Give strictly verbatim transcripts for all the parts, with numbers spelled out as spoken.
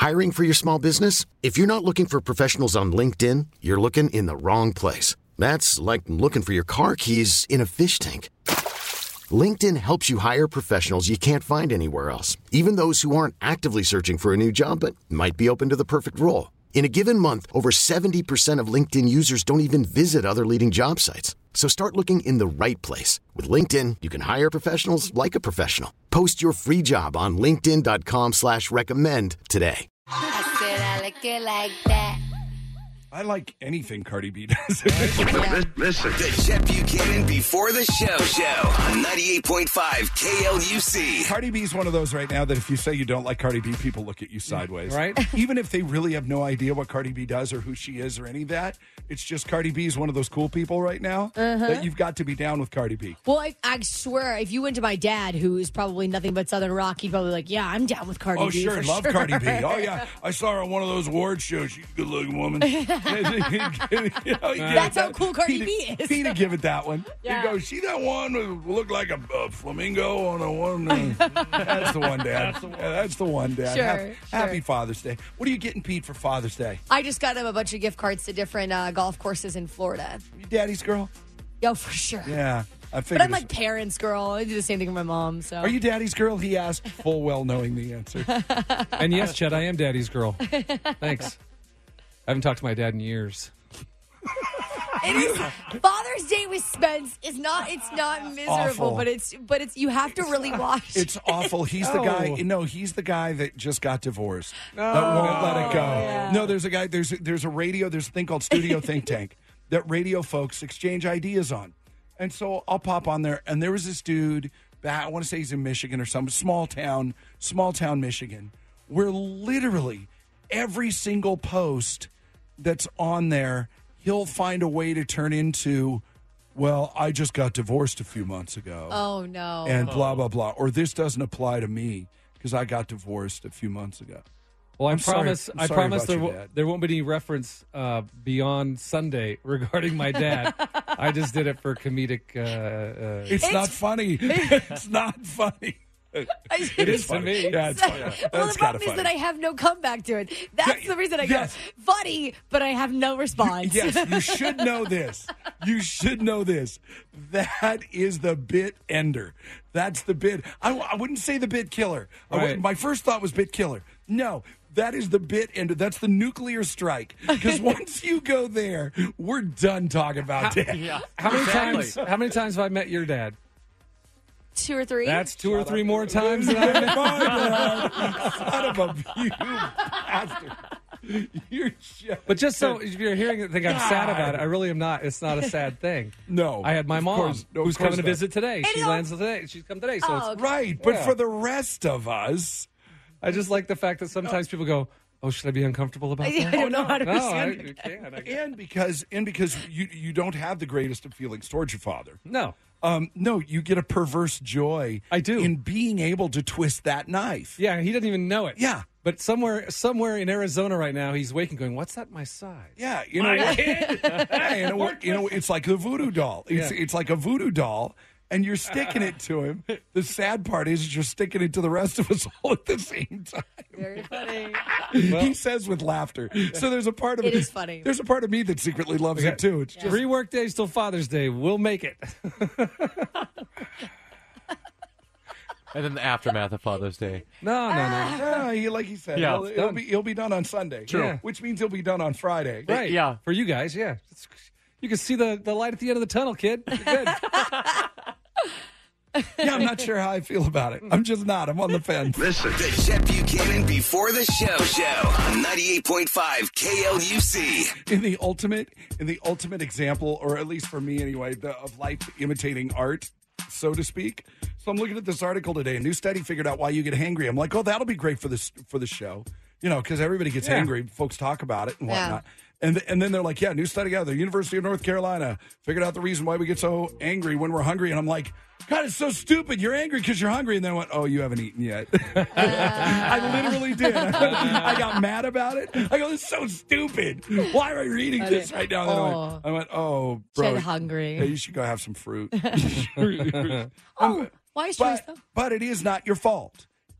Hiring for your small business? If you're not looking for professionals on LinkedIn, you're looking in the wrong place. That's like looking for your car keys in a fish tank. LinkedIn helps you hire professionals you can't find anywhere else, even those who aren't actively searching for a new job but might be open to the perfect role. In a given month, over seventy percent of LinkedIn users don't even visit other leading job sites. So start looking in the right place. With LinkedIn, you can hire professionals like a professional. Post your free job on linkedin.com slash recommend today. I said I like it like that. I like anything Cardi B does. Yeah. Listen. The Chet Buchanan Before the Show show on ninety-eight point five K L U C. Cardi B's one of those right now that if you say you don't like Cardi B, people look at you sideways. Right. Even if they really have no idea what Cardi B does or who she is or any of that, it's just Cardi B is one of those cool people right now that you've got to be down with Cardi B. Well, I, I swear, if you went to my dad, who is probably nothing but Southern rock, he'd probably be like, yeah, I'm down with Cardi Oh, B. sure. for Love sure. Cardi B. Oh, yeah. I saw her on one of those award shows. She's a good-looking woman. You know, you That's give how it cool Cardi Peter- B is. Peter give it that one. Yeah. You go, see that one who looked like a, a flamingo on a one? Uh, that's the one, Dad. That's the one, yeah, that's the one, Dad. Sure, Hap- sure. Happy Father's Day. What are you getting Pete for Father's Day? I just got him a bunch of gift cards to different uh, golf courses in Florida. You daddy's girl? Yo, for sure. Yeah. I figured But I'm it's- like parents' girl. I do the same thing with my mom. So Are you daddy's girl? He asked, full well knowing the answer. And yes, Chet, I am daddy's girl. Thanks. I haven't talked to my dad in years. It is Father's Day with Spence is not. It's not miserable, Awful. but it's but it's you have to really watch. It's awful. He's the Oh. guy. No, he's the guy that just got divorced. that won't let it go. yeah. No, there's a guy. There's there's a radio. There's a thing called Studio Think Tank that radio folks exchange ideas on, and so I'll pop on there. And there was this dude. Back, I want to say he's in Michigan or some small town, small town Michigan, where literally every single post that's on there, he'll find a way to turn into, well, I just got divorced a few months ago. Oh no! And blah, blah, blah. Or this doesn't apply to me because I got divorced a few months ago. Well, I I'm sorry- promise. I'm I sorry promise about there, your w- dad. there won't be any reference uh, beyond Sunday regarding my dad. I just did it for comedic. Uh, uh, It's, not funny. It's not funny. it is to me. Yeah, it's funny. well, That's the kind problem of is funny. that I have no comeback to it. That's Yeah, the reason I yes. go funny, but I have no response. Yes, you should know this. You should know this. That is the bit ender. That's the bit. I, I wouldn't say the bit killer. I Right. would- my first thought was bit killer. No, that is the bit ender. That's the nuclear strike. Because once you go there, we're done talking about that. Yeah. how many Exactly. times? How many times have I met your dad? Two or three. That's two or three more times than I met. Son of a you bastard. You're just, But just so if you're hearing it, think I'm sad about it. I really am not. It's not a sad thing. No, I had my of mom course- no, of who's course coming to not. visit today. She know- lands today. She's come today. So Oh, it's, okay. right. But Yeah. for the rest of us, I just like the fact that sometimes people go, "Oh, should I be uncomfortable about I that?" don't know how to No, I, respond. you can't. I, and because and because you you don't have the greatest of feelings towards your father. no. Um, no, you get a perverse joy. I do. in being able to twist that knife. Yeah, he doesn't even know it. Yeah. But somewhere somewhere in Arizona right now, he's waking going, "What's that my side?" Yeah, you know, what? Yeah, you know, what? you know, it's like a voodoo doll. It's Yeah. it's like a voodoo doll, and you're sticking it to him. The sad part is you're sticking it to the rest of us all at the same time. Very funny. He says with laughter. So there's a part of It is funny. There's a part of me that secretly loves it too. It's just Three work days till Father's Day. We'll make it. And then the aftermath of Father's Day. No, no, no. yeah, he, like he said, Yeah, he'll, it's he'll done. be he'll be done on Sunday. True. Yeah. Which means he'll be done on Friday. Right. Yeah. For you guys, yeah. It's, you can see the, the light at the end of the tunnel, kid. You're good. Yeah, I'm not sure how I feel about it. I'm just not. I'm on the fence. Listen. The Chet Buchanan Before the Show show on ninety-eight point five K L U C. In the ultimate, in the ultimate example, or at least for me anyway, the, of life imitating art, so to speak. So I'm looking at this article today. A new study figured out why you get hangry. I'm like, oh, that'll be great for this for the show, you know, because everybody gets Yeah. angry. Folks talk about it and Yeah. whatnot. And th- and then they're like, yeah, new study out of the University of North Carolina figured out the reason why we get so angry when we're hungry. And I'm like, God, it's so stupid. You're angry because you're hungry. And then I went, oh, you haven't eaten yet. I literally did. I got mad about it. I go, this is so stupid. Why am I reading this right now? And then I went, I went, oh, bro. Chet hungry. Yeah, you should go have some fruit. Oh, why is Trace but, though? but it is not your fault.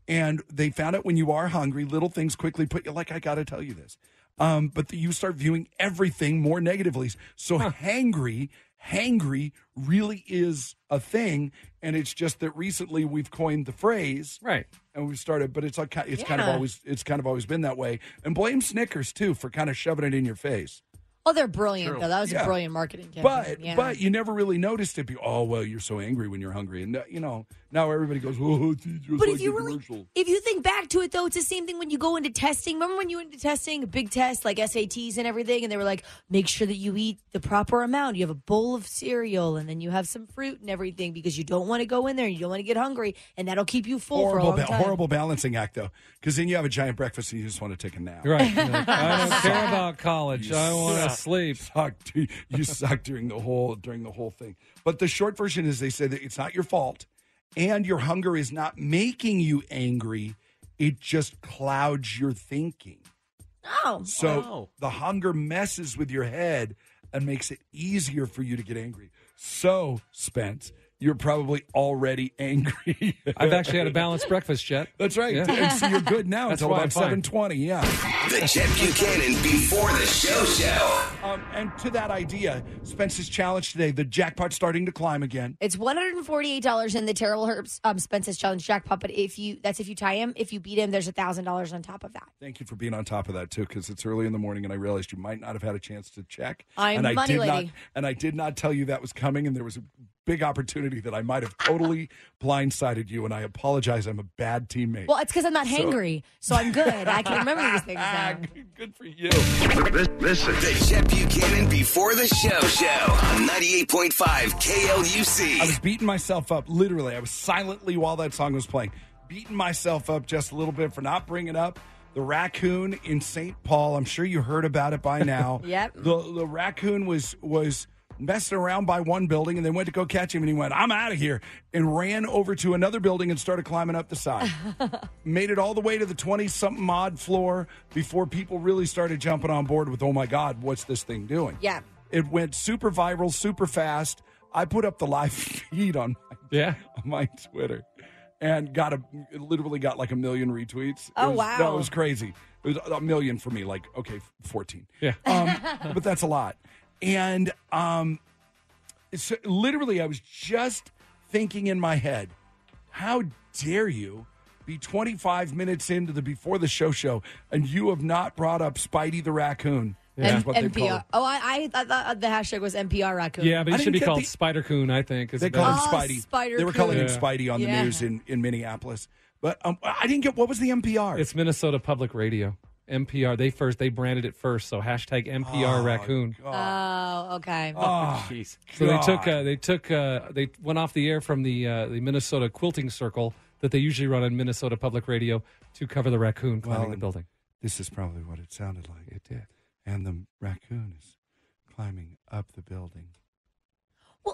And they found out when you are hungry, little things quickly put you, like, I got to tell you this. Um, but the, you start viewing everything more negatively. So hangry, hangry really is a thing. And it's just that recently we've coined the phrase. Right. And we've started, but it's like, it's kind of Yeah. always, it's kind of always been that way. And blame Snickers too for kind of shoving it in your face. Oh, they're brilliant, True. though. That was Yeah. a brilliant marketing campaign. But yeah. but you never really noticed it. Be oh well, you're so angry when you're hungry, and uh, you know now everybody goes, oh, it's just But like if you the really, commercial. if you think back to it, though, it's the same thing when you go into testing. Remember when you went into testing, a big test like S A Ts and everything, and they were like, make sure that you eat the proper amount. You have a bowl of cereal, and then you have some fruit and everything because you don't want to go in there and you don't want to get hungry, and that'll keep you full for a Horrible, long ba- time. horrible balancing act though, because then you have a giant breakfast and you just want to take a nap. Right. You're like, I don't care about college. You I want to suck. sleep. Suck, dude. You suck during the whole during the whole thing. But the short version is they say that it's not your fault, and your hunger is not making you angry. It just clouds your thinking. Oh, So Oh. the hunger messes with your head and makes it easier for you to get angry. So, Spence, you're probably already angry. I've actually had a balanced breakfast, Jet. That's right. Yeah. And so you're good now That's until why about I'm fine. seven twenty. Yeah. The Chet Buchanan Before the Show Show. Um, and to that idea, Spence's challenge today, the jackpot's starting to climb again. it's one hundred forty-eight dollars in the Terrible Herbs um, Spence's Challenge jackpot. But if you, that's if you tie him. If you beat him, there's one thousand dollars on top of that. Thank you for being on top of that too, because it's early in the morning, and I realized you might not have had a chance to check. I'm and I money did lady. not, and I did not tell you that was coming, and there was a big opportunity that I might have totally blindsided you, and I apologize. I'm a bad teammate. Well, it's because I'm not hangry, so I'm good. I can remember these things now. Good for you. Listen. The Chet Buchanan Before the Show Show on ninety-eight point five K L U C. I was beating myself up, literally. I was silently, while that song was playing, beating myself up just a little bit for not bringing up the raccoon in Saint Paul. I'm sure you heard about it by now. Yep. The, the raccoon was was messing around by one building, and they went to go catch him, and he went, I'm out of here, and ran over to another building and started climbing up the side. Made it all the way to the twenty-something odd floor before people really started jumping on board with, oh, my God, what's this thing doing? Yeah. It went super viral, super fast. I put up the live feed on my, Yeah. on my Twitter and got a it literally got like a million retweets. It Oh, was, wow. No, it was crazy. It was a million for me, like, okay, fourteen. Yeah. Um, but that's a lot. And um, it's literally, I was just thinking in my head, how dare you be twenty-five minutes into the Before the Show show and you have not brought up Spidey the raccoon. That's what they N P R. call him. Oh, I, I thought the hashtag was N P R raccoon. Yeah, but I he should didn't be get called the- Spider Coon, I think. is They better. call him Oh, Spidey. Spider they were calling him Coon. Spidey on the Yeah. news in, in Minneapolis. But um, I didn't get, what was the N P R? It's Minnesota Public Radio. N P R. They first they branded it first, so hashtag N P R Oh, raccoon. Oh, okay. Oh, Jeez. So they God. took uh, they took uh, they went off the air from the uh, the Minnesota Quilting Circle that they usually run on Minnesota Public Radio to cover the raccoon climbing Well, the building. This is probably what it sounded like. It did. And the raccoon is climbing up the building. Well-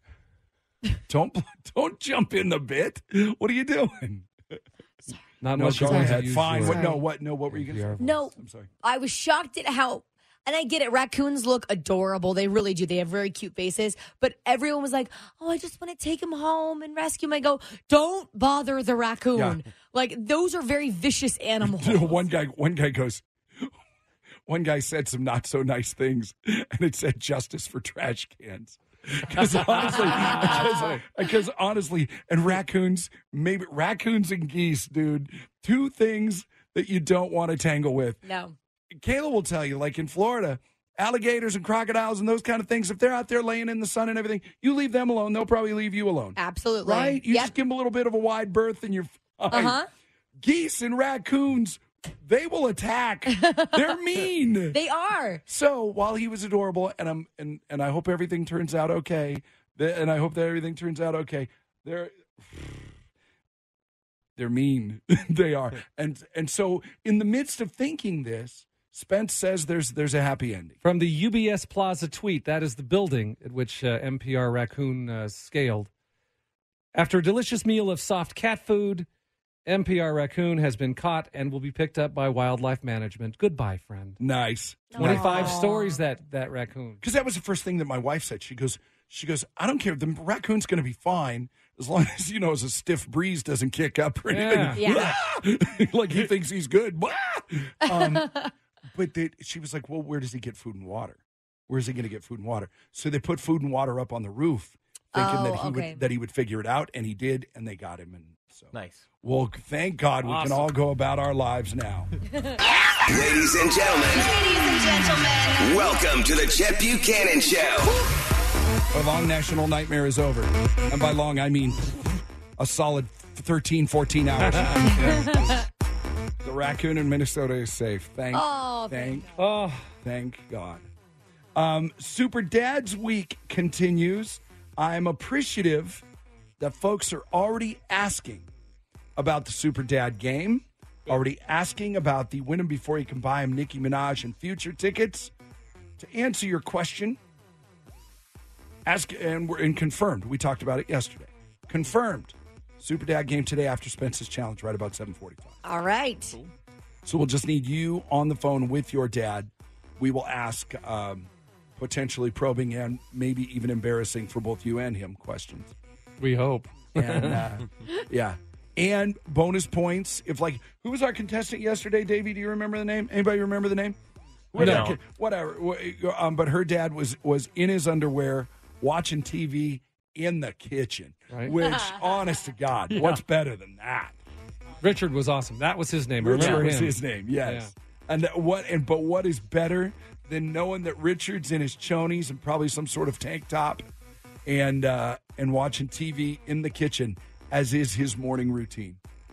Hmm. don't don't jump in the bit. What are you doing? Not No, much. go as long as ahead. you use Fine. your What, no, Sorry. what? No, what were you going to say? N P R No, I'm sorry. I was shocked at how, and I get it, raccoons look adorable. They really do. They have very cute faces. But everyone was like, oh, I just want to take him home and rescue him. I go, don't bother the raccoon. Yeah. Like, those are very vicious animals. one guy, one guy goes. One guy said some not so nice things, and it said justice for trash cans. Because honestly, because, because honestly, and raccoons, maybe raccoons and geese, dude, two things that you don't want to tangle with. No. Kayla will tell you, like in Florida, alligators and crocodiles and those kind of things, if they're out there laying in the sun and everything, you leave them alone, they'll probably leave you alone. Absolutely. Right? You Yep. just give them a little bit of a wide berth and you're fine. Uh-huh. Geese and raccoons, they will attack. They're mean. They are. So while he was adorable, and I'm and, and I hope everything turns out okay, th- and I hope that everything turns out okay, they're they're mean. They are. And and so in the midst of thinking this, Spence says there's there's a happy ending. From the U B S Plaza tweet, that is the building at which uh, N P R raccoon uh, scaled. After a delicious meal of soft cat food, N P R raccoon has been caught and will be picked up by wildlife management. Goodbye, friend. Nice. twenty-five Aw. stories that that raccoon. Because that was the first thing that my wife said. She goes, she goes, I don't care. The raccoon's going to be fine as long as, you know, as a stiff breeze doesn't kick up or anything. Yeah. Like he thinks he's good. um, but they, she was like, well, where does he get food and water? Where's he going to get food and water? So they put food and water up on the roof, thinking Oh, that he okay. would that he would figure it out, and he did, and they got him. And so, Nice. well, thank God we can Awesome. all go about our lives now. Ladies and gentlemen, Ladies and gentlemen. welcome to the Chet Buchanan Show. A long national nightmare is over, and by long I mean a solid thirteen, fourteen hours. Yeah. The raccoon in Minnesota is safe. Thank, Oh, thank, Oh, thank God. Um, Super Dad's Week continues. I'm appreciative that folks are already asking about the Super Dad game, already asking about the win 'em before you can buy 'em Nicki Minaj and Future tickets. To answer your question, ask and we're and confirmed. We talked about it yesterday. Confirmed. Super Dad game today after Spence's challenge, right about seven forty-five. All right. So we'll just need you on the phone with your dad. We will ask um, potentially probing and maybe even embarrassing for both you and him questions. we hope. And uh, yeah, and bonus points if like who was our contestant yesterday, Davey? Do you remember the name? Anybody remember the name? No. Whatever. Whatever. Um, but her dad was was in his underwear watching T V in the kitchen. Right. Which, honest to God, what's better than that? Richard was awesome. That was his name. I Richard remember was him. his name, yes. And that- what? And but what is better than knowing that Richard's in his chonies and probably some sort of tank top, and uh, and watching T V in the kitchen, as is his morning routine.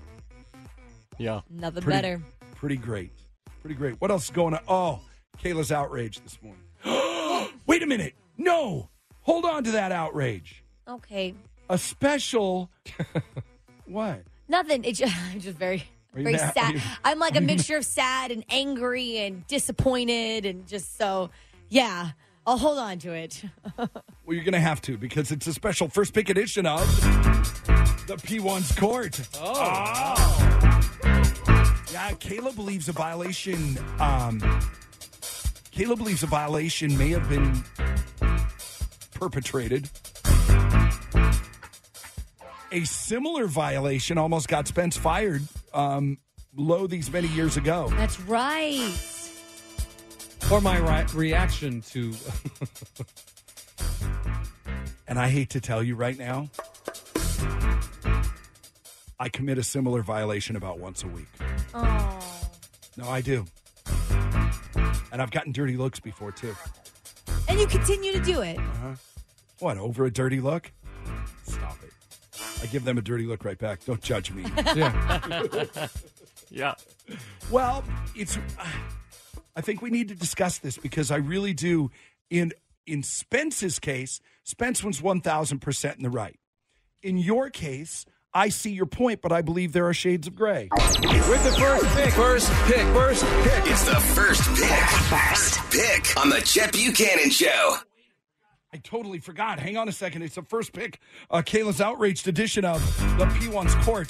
Yeah. Nothing Pretty, better. Pretty great. Pretty great. What else is going on? Oh, Kayla's outraged this morning. Wait a minute. No. Hold on to that outrage. Okay. A special. What? Nothing. It's just, I'm just very, Are you very mad? Are sad. you- I'm like a mixture of sad and angry and disappointed and just so, yeah. I'll hold on to it. Well, you're going to have to because it's a special first pick edition of the P one's Court. Oh. Yeah, Kayla believes a violation. Um, Kayla believes a violation may have been perpetrated. A similar violation almost got Spence fired um, low these many years ago. That's right. Or my ri- reaction to. And I hate to tell you right now, I commit a similar violation about once a week. Oh. No, I do. And I've gotten dirty looks before, too. And you continue to do it. What, over a dirty look? Stop it. I give them a dirty look right back. Don't judge me. Yeah. Yeah. Well, it's. I think we need to discuss this because I really do. In in Spence's case, Spence was one thousand percent in the right. In your case, I see your point, but I believe there are shades of gray. With the first pick. First pick. First pick. It's the first pick. First pick on the Chet Buchanan Show. I totally forgot. Hang on a second. It's the first pick, uh, Kayla's outraged edition of the P one's Court.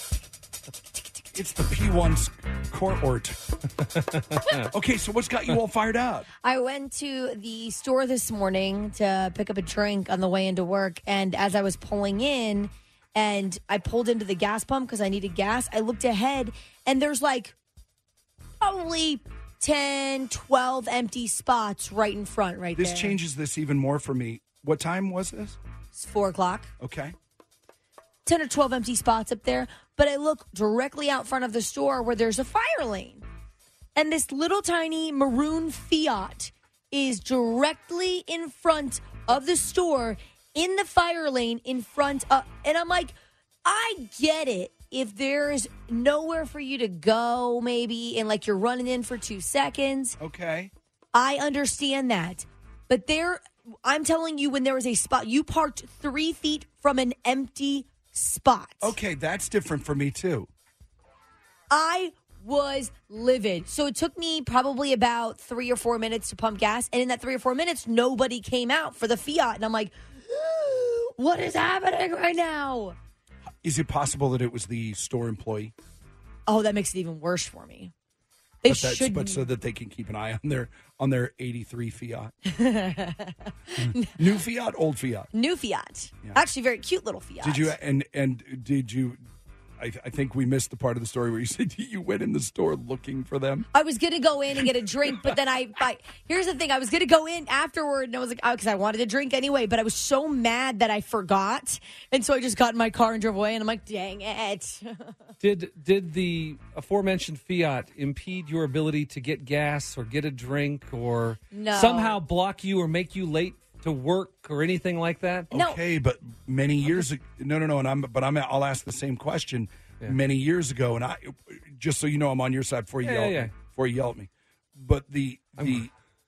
It's the P one's Court. Okay, so what's got you all fired up? I went to the store this morning to pick up a drink on the way into work. And as I was pulling in and I pulled into the gas pump because I needed gas, I looked ahead and there's like probably ten, twelve empty spots right in front right This there. changes this even more for me. What time was this? It's four o'clock. Okay. ten or twelve empty spots up there, but I look directly out front of the store where there's a fire lane. And this little tiny maroon Fiat is directly in front of the store in the fire lane in front of, and I'm like, I get it. If there's nowhere for you to go, maybe, and like you're running in for two seconds, Okay. I understand that. But there, I'm telling you, when there was a spot, you parked three feet from an empty spot. Okay, that's different for me too. I was livid. So it took me probably about three or four minutes to pump gas. And in that three or four minutes, nobody came out for the Fiat. And I'm like, what is happening right now? Is it possible that it was the store employee? Oh, that makes it even worse for me. They but that's, should. but so that they can keep an eye on their on their eighty-three Fiat. New Fiat, old Fiat. New Fiat. Yeah. Actually, very cute little Fiat. Did you and and did you? I, I think we missed the part of the story where you said you went in the store looking for them. I was going to go in and get a drink, but then I, I here's the thing. I was going to go in afterward, and I was like, because I wanted to drink anyway, but I was so mad that I forgot. And so I just got in my car and drove away, and I'm like, dang it. Did did the aforementioned Fiat impede your ability to get gas or get a drink or No. somehow block you or make you late to work or anything like that? No. Okay, but many years ago, no, no, no, and I'm, but I'm, I'll ask the same question. Yeah. Many years ago, and I, just so you know, I'm on your side before you Yeah, yell, yeah, at yeah. me, before you yell at me. But the the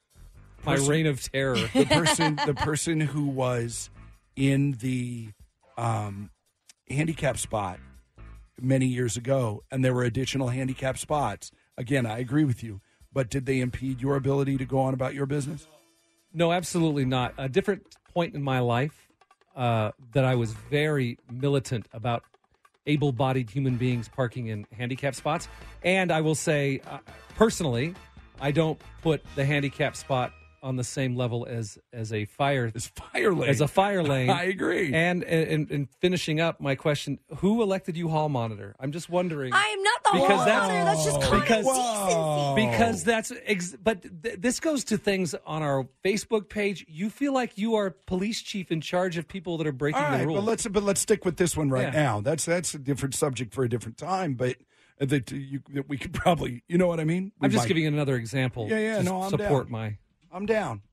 My person- reign of terror. the person the person who was in the um, handicap spot many years ago, and there were additional handicap spots. Again, I agree with you, but did they impede your ability to go on about your business? No, absolutely not. A different point in my life uh, that I was very militant about able-bodied human beings parking in handicap spots. And I will say, uh, personally, I don't put the handicap spot on the same level as as a fire As fire lane. as a fire lane. I agree. And, and and finishing up my question, who elected you hall monitor? I'm just wondering. I am not the Because whole that's- mother. That's just common because- Whoa. decency. Because that's, ex- but th- this goes to things on our Facebook page. You feel like you are police chief in charge of people that are breaking All the right, rules. but let's but let's stick with this one right Yeah. now. That's that's a different subject for a different time, but that you that we could probably, you know what I mean? We I'm just might- giving another example. Yeah, yeah, to no, I'm support down. my. I'm down.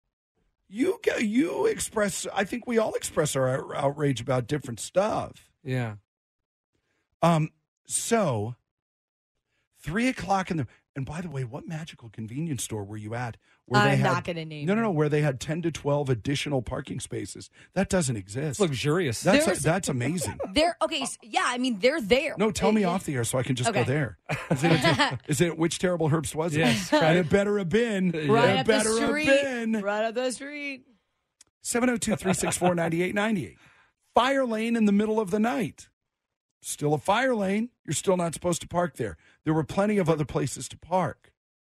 You g- you express. I think we all express our out- outrage about different stuff. Yeah. Um. So, three o'clock in the. And by the way, what magical convenience store were you at? Where I'm had, not gonna name No, no, it. no. Where they had ten to twelve additional parking spaces. That doesn't exist. It's luxurious. That's There's- that's amazing. They're okay. s- Yeah, I mean they're there. No, tell me It- off the air so I can just Okay. go there. Is it, a, is it which terrible herbs was it? Yes, And it better have been. Right it up the better street. have been. Right up the street. seven oh two, three six four, nine eight nine eight. Fire lane in the middle of the night. Still a fire lane. You're still not supposed to park there. There were plenty of other places to park.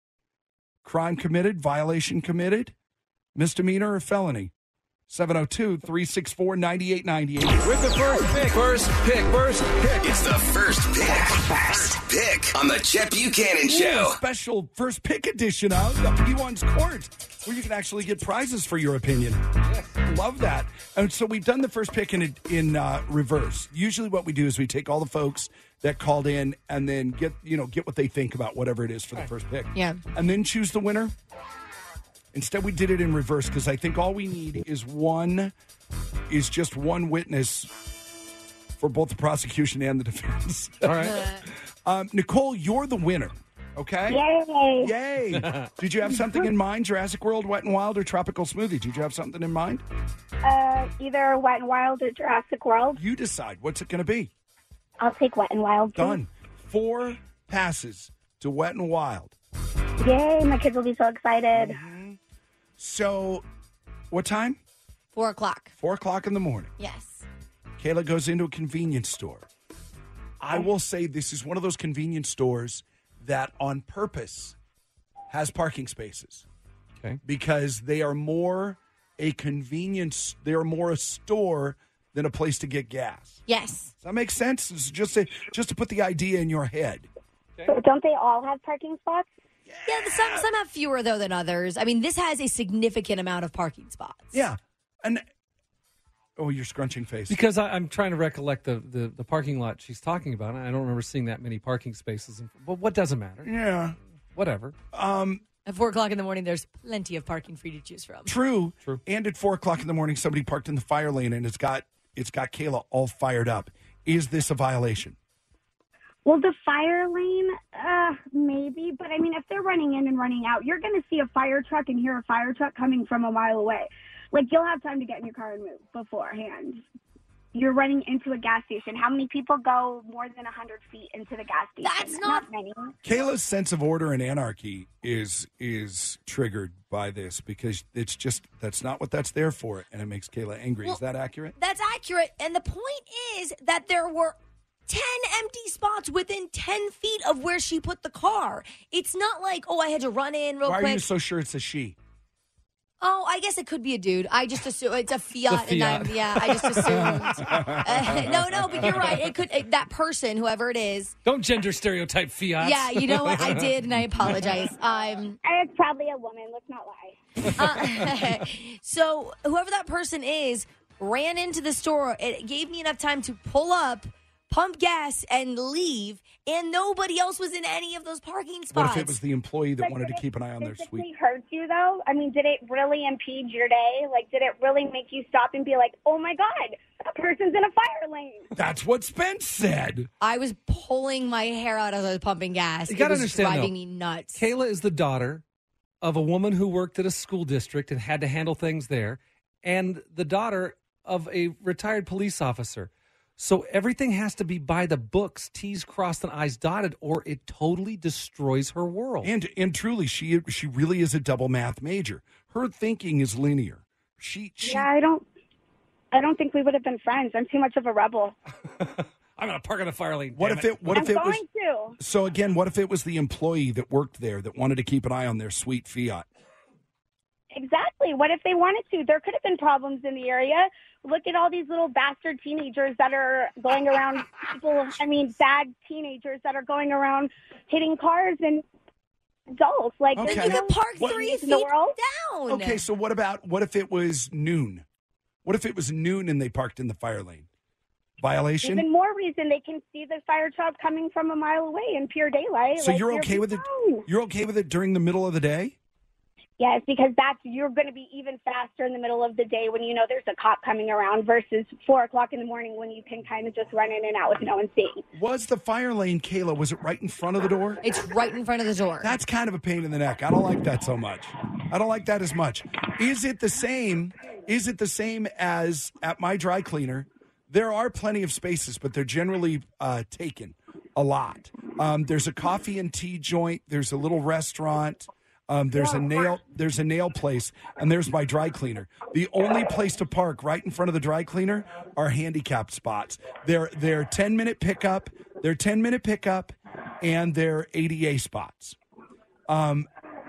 Crime committed, violation committed, misdemeanor or felony. seven oh two, three six four, nine eight nine eight. With the first pick, first pick, first pick. It's the first pick. First pick on the Chet Buchanan Ooh, Show. a special first pick edition of the P one's Court, where you can actually get prizes for your opinion. Love that. And so we've done the first pick in in uh, reverse. Usually, what we do is we take all the folks that called in and then get you know get what they think about whatever it is for the first pick. Yeah. and then choose the winner. Instead, we did it in reverse because I think all we need is one, is just one witness for both the prosecution and the defense. All right. Um, Nicole, you're the winner. Okay. Yay. Yay! Did you have something in mind? Jurassic World, Wet and Wild, or Tropical Smoothie? Did you have something in mind? Uh, either Wet and Wild or Jurassic World. You decide. What's it going to be? I'll take Wet and Wild. please. Done. Four passes to Wet and Wild. Yay, my kids will be so excited. So, what time? Four o'clock. Four o'clock in the morning. Yes. Kayla goes into a convenience store. I will say this is one of those convenience stores that on purpose has parking spaces Okay. because they are more a convenience, they're more a store than a place to get gas. Yes. Does that make sense? It's just to, just to put the idea in your head. So don't they all have parking spots? Yeah. Some some have fewer though than others. I mean, this has a significant amount of parking spots. Yeah. And, oh, you're scrunching face. Because I, I'm trying to recollect the, the, the parking lot she's talking about. I don't remember seeing that many parking spaces. And, well, what doesn't matter? Yeah. Whatever. Um, At four o'clock in the morning, there's plenty of parking for you to choose from. True. True. And at four o'clock in the morning, somebody parked in the fire lane and it's got it's got Kayla all fired up. Is this a violation? Well, the fire lane, uh, maybe. But, I mean, if they're running in and running out, you're going to see a fire truck and hear a fire truck coming from a mile away. Like, you'll have time to get in your car and move beforehand. You're running into a gas station. How many people go more than one hundred feet into the gas station? That's not- many. Kayla's sense of order and anarchy is is triggered by this because it's just that's not what that's there for, and it makes Kayla angry. Well, is that accurate? That's accurate. And the point is that there were ten empty spots within ten feet of where she put the car. It's not like, oh, I had to run in real Why quick. are you so sure it's a she? Oh, I guess it could be a dude. I just assume it's a Fiat, The Fiat. and I'm yeah. I just assumed. Uh, no, no, but you're right. It could it, that person, whoever it is. Don't gender stereotype Fiats. Yeah, you know what I did, and I apologize. Um, It's probably a woman. Let's not lie. uh, so whoever that person is ran into the store. It gave me enough time to pull up, pump gas, and leave. And nobody else was in any of those parking spots. What if it was the employee that Like, wanted did to it keep an eye on their physically suite? hurt you though? I mean, did it really impede your day? Like, did it really make you stop and be like, "Oh my God, that person's in a fire lane"? That's what Spence said. I was pulling my hair out as I was pumping gas. You It gotta was understand, driving though, me nuts. Kayla is the daughter of a woman who worked at a school district and had to handle things there, and the daughter of a retired police officer. So everything has to be by the books, T's crossed and I's dotted, or it totally destroys her world. And and truly, she she really is a double math major. Her thinking is linear. She, she Yeah, I don't. I don't think we would have been friends. I'm too much of a rebel. I'm going to park on the fire lane. What damn if it? What I'm if it was? going to. So again, what if it was the employee that worked there that wanted to keep an eye on their sweet Fiat? Exactly. What if they wanted to? There could have been problems in the area. Look at all these little bastard teenagers that are going around. People, I mean, bad teenagers that are going around hitting cars and adults. Like, Okay. there's You no can park What- three in feet the world. down. Okay, so what about what if it was noon? What if it was noon and they parked in the fire lane? Violation? Even more reason they can see the fire truck coming from a mile away in pure daylight. So Like, you're you're okay with it? fine. You're okay with it during the middle of the day? Yes, because that's you're going to be even faster in the middle of the day when you know there's a cop coming around versus four o'clock in the morning when you can kind of just run in and out with no one seeing. Was the fire lane, Kayla, was it right in front of the door? It's right in front of the door. That's kind of a pain in the neck. I don't like that so much. I don't like that as much. Is it the same? Is it the same as at my dry cleaner? There are plenty of spaces, but they're generally uh, taken a lot. Um, there's a coffee and tea joint. There's a little restaurant. Um, there's a nail. There's a nail place, and there's my dry cleaner. The only place to park right in front of the dry cleaner are handicapped spots. They're they're ten minute pickup. They're ten minute pickup, and they're A D A spots. Um,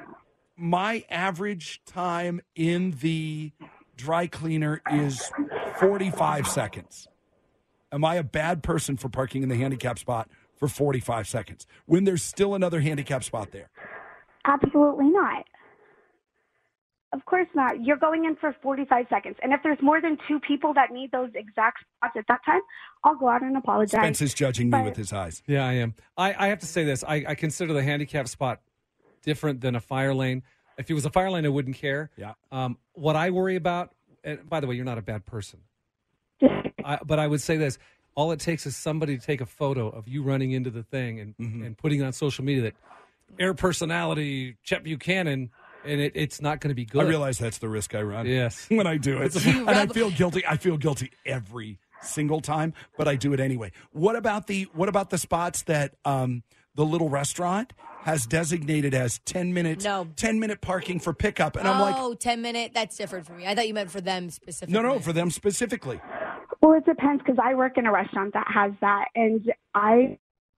my average time in the dry cleaner is forty-five seconds. Am I a bad person for parking in the handicap spot for forty-five seconds when there's still another handicap spot there? Absolutely not. Of course not. You're going in for forty-five seconds. And if there's more than two people that need those exact spots at that time, I'll go out and apologize. Spence is judging me But- with his eyes. Yeah, I am. I, I have to say this. I, I consider the handicap spot different than a fire lane. If it was a fire lane, I wouldn't care. Yeah. Um, what I worry about, and by the way, you're not a bad person. I, but I would say this. All it takes is somebody to take a photo of you running into the thing and, Mm-hmm. and putting it on social media that air personality, Chet Buchanan, and it, it's not going to be good. I realize that's the risk I run. Yes. when I do it. You And I rebel- feel guilty. I feel guilty every single time, but I do it anyway. What about the what about the spots that um, the little restaurant has designated as ten minutes No. ten minute parking for pickup? And I'm like, oh, ten minute. That's different for me. I thought you meant for them specifically. no, no, for them specifically. Well, it depends because I work in a restaurant that has that. And I.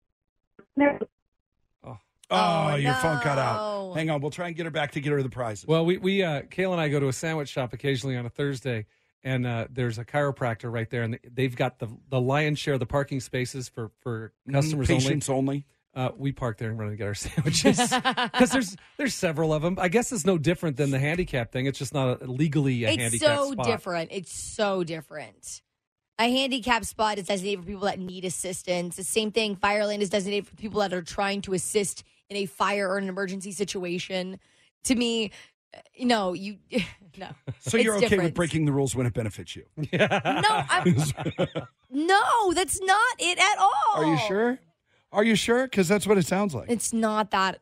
Oh, Oh, your phone cut no. out. Hang on, we'll try and get her back to get her the prizes. Well, we, we uh, Kayla and I go to a sandwich shop occasionally on a Thursday, and uh, there's a chiropractor right there, and they've got the the lion's share of the parking spaces for, for customers only. Patients only. Uh, we park there and run and get our sandwiches because there's there's several of them. I guess it's no different than the handicap thing. It's just not a, legally a It's handicap so spot. different. It's so different. A handicap spot is designated for people that need assistance. The same thing, fire lane is designated for people that are trying to assist in a fire or an emergency situation. To me, uh, no, you no. So It's you're okay different. with breaking the rules when it benefits you? No, I'm, no, that's not it at all. Are you sure? Are you sure? Because that's what it sounds like. It's not that.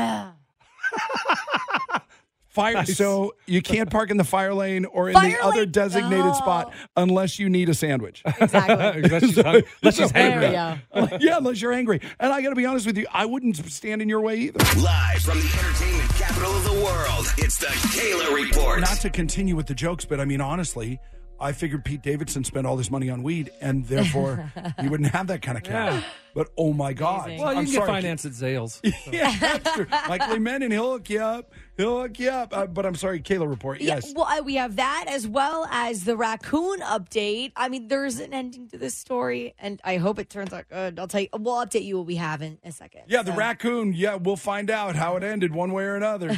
Fire. So you can't park in the fire lane or in Fire the other lane- designated Oh. spot unless you need a sandwich. Exactly. Unless she's, hung- unless she's There we hangry. go. Yeah, unless you're angry. And I got to be honest with you, I wouldn't stand in your way either. Live from the entertainment capital of the world, it's the Kayla Report. Not to continue with the jokes, but I mean, honestly, I figured Pete Davidson spent all this money on weed, and therefore he wouldn't have that kind of cash. Yeah. But oh my God! Amazing. Well, you I'm can get sorry. finance at Zales. Yeah, that's true. Michael Menon, he'll hook you up. He'll hook you up. Uh, but I'm sorry, Kayla report. Yes. Yeah, well, uh, we have that as well as the raccoon update. I mean, there's an ending to this story, and I hope it turns out good. I'll tell you. We'll update you what we have in a second. Yeah, the So- raccoon. Yeah, we'll find out how it ended one way or another.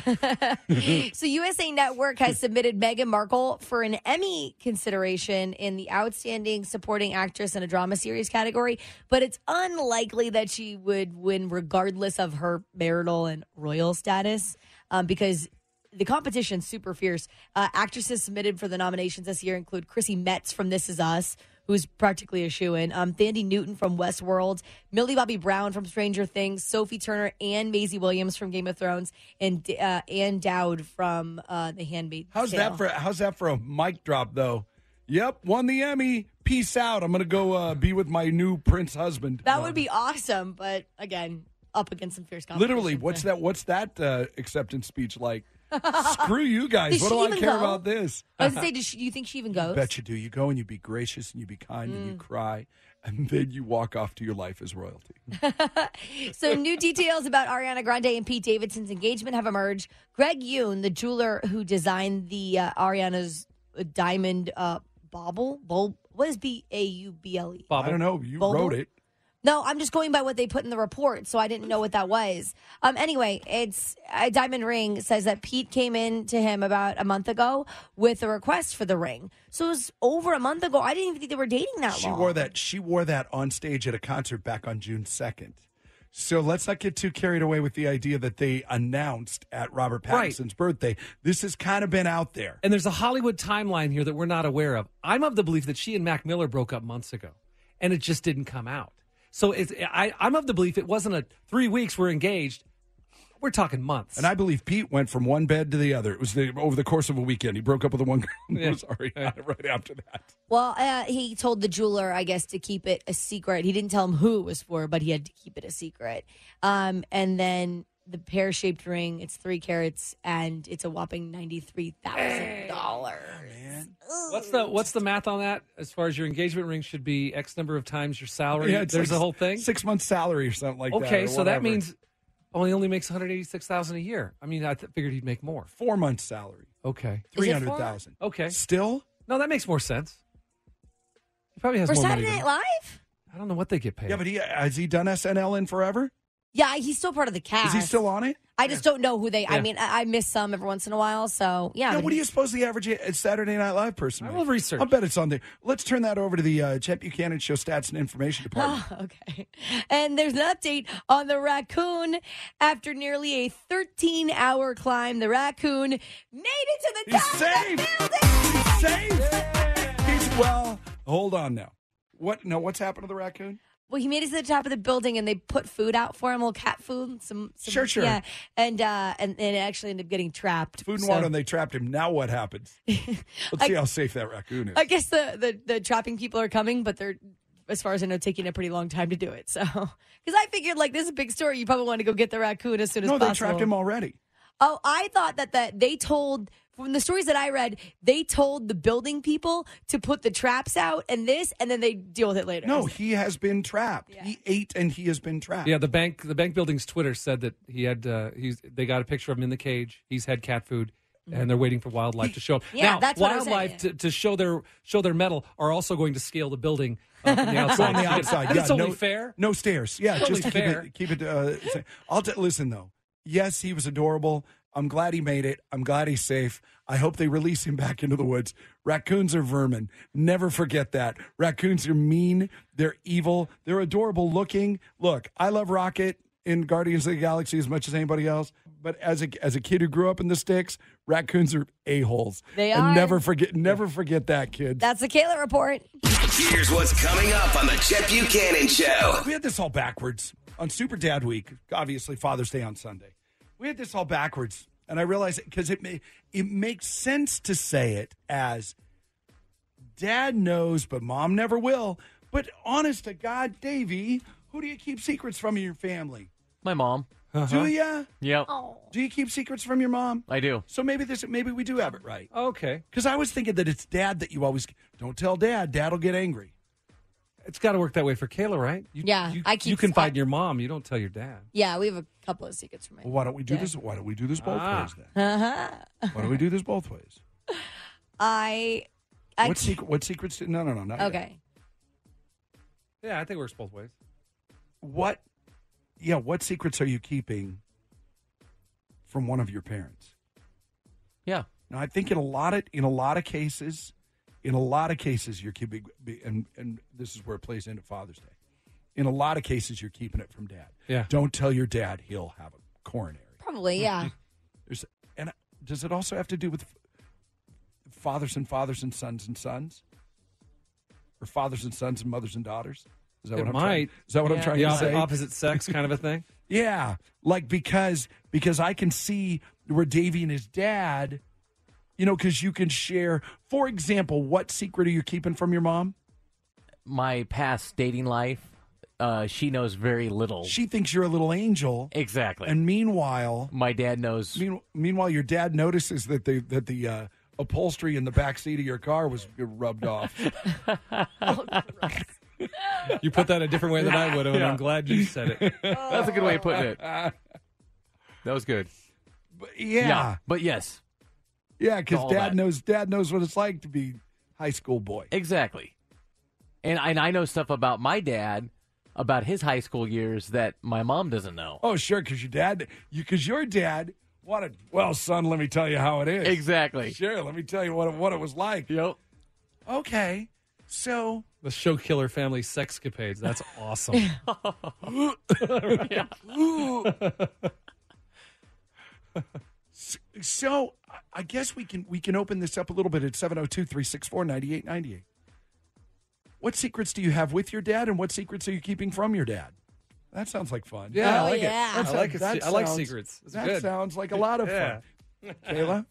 So U S A Network has submitted Meghan Markle for an Emmy consideration in the Outstanding Supporting Actress in a Drama Series category, but it's unlikely that she would win regardless of her marital and royal status um, because the competition's super fierce. Uh, actresses submitted for the nominations this year include Chrissy Metz from This Is Us, who's practically a shoo-in, um, Thandie Newton from Westworld, Millie Bobby Brown from Stranger Things, Sophie Turner and Maisie Williams from Game of Thrones, and uh, Ann Dowd from uh, The Handmaid's How's Tale. that for? How's that for a mic drop though? Yep, won the Emmy. Peace out. I'm gonna go uh, be with my new prince husband. That No. would be awesome, but again, up against some fierce competition. Literally, what's that? What's that uh, acceptance speech like? Screw you guys. Does What she do I even care go? about this? I was gonna say, does she, do you think she even goes? Bet you do. You go and you be gracious and you be kind and Mm. you cry, and then you walk off to your life as royalty. So new details about Ariana Grande and Pete Davidson's engagement have emerged. Greg Yoon, the jeweler who designed the uh, Ariana's diamond uh, bauble, bulb, what is B A U B L E? I don't know. You Bauble? wrote it. No, I'm just going by what they put in the report, so I didn't know what that was. Um, anyway, it's a diamond ring says that Pete came in to him about a month ago with a request for the ring. So it was over a month ago. I didn't even think they were dating that She long. wore that. She wore that on stage at a concert back on June second. So let's not get too carried away with the idea that they announced at Robert Right. Pattinson's birthday. This has kind of been out there. And there's a Hollywood timeline here that we're not aware of. I'm of the belief that she and Mac Miller broke up months ago, and it just didn't come out. So it's, I, I'm of the belief it wasn't a three weeks we're engaged. We're talking months. And I believe Pete went from one bed to the other. It was the, over the course of a weekend. He broke up with the one girl and Yeah. was already right after that. Well, uh, he told the jeweler, I guess, to keep it a secret. He didn't tell him who it was for, but he had to keep it a secret. Um, and then the pear-shaped ring, it's three carats, and it's a whopping ninety-three thousand dollars. What's the what's the math on that? As far as your engagement ring should be X number of times your salary. Yeah, it's There's like a whole thing. Six months salary or something like that. Okay, or so that whatever. means oh, he only makes one hundred eighty-six thousand a year. I mean, I th- figured he'd make more. four months salary. Okay, Three hundred thousand. okay. Still? No, that makes more sense. He probably has For more Saturday money. Night Than, Live? I don't know what they get paid. Yeah, but he has he done S N L in forever? Yeah, he's still part of the cast. Is he still on it? I just don't know who they. I Yeah. mean, I, I miss some every once in a while. So yeah. Yeah, but what do you he's- suppose the average uh, Saturday Night Live person I makes? will research. I'll bet it's on there. Let's turn that over to the uh, Chet Buchanan Show Stats and Information Department. Oh, okay. And there's an update on the raccoon. After nearly a thirteen-hour climb, the raccoon made it to the He's top safe. of the building. He's safe. He's well. Hold on now. What? No, what's happened to the raccoon? Well, he made it to the top of the building, and they put food out for him, little cat food. Some, some Sure, sure. Yeah, and uh, and, and it actually ended up getting trapped. Food and So- water, and they trapped him. Now what happens? Let's I- see how safe that raccoon is. I guess the, the the trapping people are coming, but they're, as far as I know, taking a pretty long time to do it. So, because I figured like this is a big story, you probably want to go get the raccoon as soon as no, possible. they trapped him already. Oh, I thought that that they told from the stories that I read, they told the building people to put the traps out and this, and then they deal with it later. No, he has been trapped. Yeah. He ate and he has been trapped. Yeah, the bank the bank building's Twitter said that he had uh, he's they got a picture of him in the cage. He's had cat food. And they're waiting for wildlife to show up. Yeah, now, that's what I was wildlife saying. to, to show their show their mettle are also going to scale the building uh, from the outside. on the outside. And Yeah, it's only no, fair. No stairs. Yeah, It's just to only keep fair. it. Keep it. Uh, sa- I'll t- listen though. Yes, he was adorable. I'm glad he made it. I'm glad he's safe. I hope they release him back into the woods. Raccoons are vermin. Never forget that. Raccoons are mean. They're evil. They're adorable looking. Look, I love Rocket in Guardians of the Galaxy as much as anybody else. But as a as a kid who grew up in the sticks, raccoons are a-holes. They and are. never forget never forget that, kids. That's the Kayla report. Here's what's coming up on the Chet Buchanan Show. We had this all backwards on Super Dad Week. Obviously, Father's Day on Sunday. We had this all backwards, and I realized it because it ma- it makes sense to say it as Dad knows, but Mom never will. But honest to God, Davey, who do you keep secrets from in your family? My mom. Uh-huh. Do you? Yep, Oh. Do you keep secrets from your mom? I do. So maybe this, maybe we do have it right. Okay. Because I was thinking that it's dad that you always don't tell dad. Dad will get angry. It's got to work that way for Kayla, right? You, Yeah, You, I keep- you confide in your mom. You don't tell your dad. Yeah, we have a couple of secrets from my Well, why don't we do Yeah. this? Why don't we do this both Ah. ways then? Why don't we do this both ways? I. I What ca- secret? What secrets? No, no, no, not yet. Okay. Yeah, I think it works both ways. What? Yeah, what secrets are you keeping from one of your parents? Yeah. Now, I think in a lot of in a lot of cases, in a lot of cases, you're keeping, and and this is where it plays into Father's Day. In a lot of cases, you're keeping it from dad. Yeah. Don't tell your dad; he'll have a coronary. Probably, yeah. There's, and does it also have to do with fathers and fathers and sons and sons, or fathers and sons and mothers and daughters? Is that It what I'm might. trying? Is that what I'm Yeah. trying The to opposite, say? opposite sex kind of a thing. Yeah, like because because I can see where Davey and his dad, you know, because you can share. For example, what secret are you keeping from your mom? My past dating life, uh, she knows very little. She thinks you're a little angel, exactly. and meanwhile, my dad knows. mean, meanwhile, your dad notices that the that the uh, upholstery in the back seat of your car was rubbed off. You put that a different way than I would have, and Yeah. I'm glad you said it. That's a good way of putting it. That was good. But yeah, But yes, yeah, because All dad that. knows dad knows what it's like to be high school boy. exactly. And, and I know stuff about my dad, about his high school years that my mom doesn't know. Oh, sure, because your dad, you because your dad wanted. Well, son, let me tell you how it is. Exactly. Sure, let me tell you what it, what it was like. Yep. Okay, so The show killer family sexcapades. That's awesome. so I guess we can we can open this up a little bit at seven oh two, three six four, nine eight nine eight. What secrets do you have with your dad, and what secrets are you keeping from your dad? That sounds like fun. Yeah, Oh, I like yeah. it. That's I like a- it. that I like sounds- secrets. It's that good. sounds like a lot of Yeah. fun. Kayla?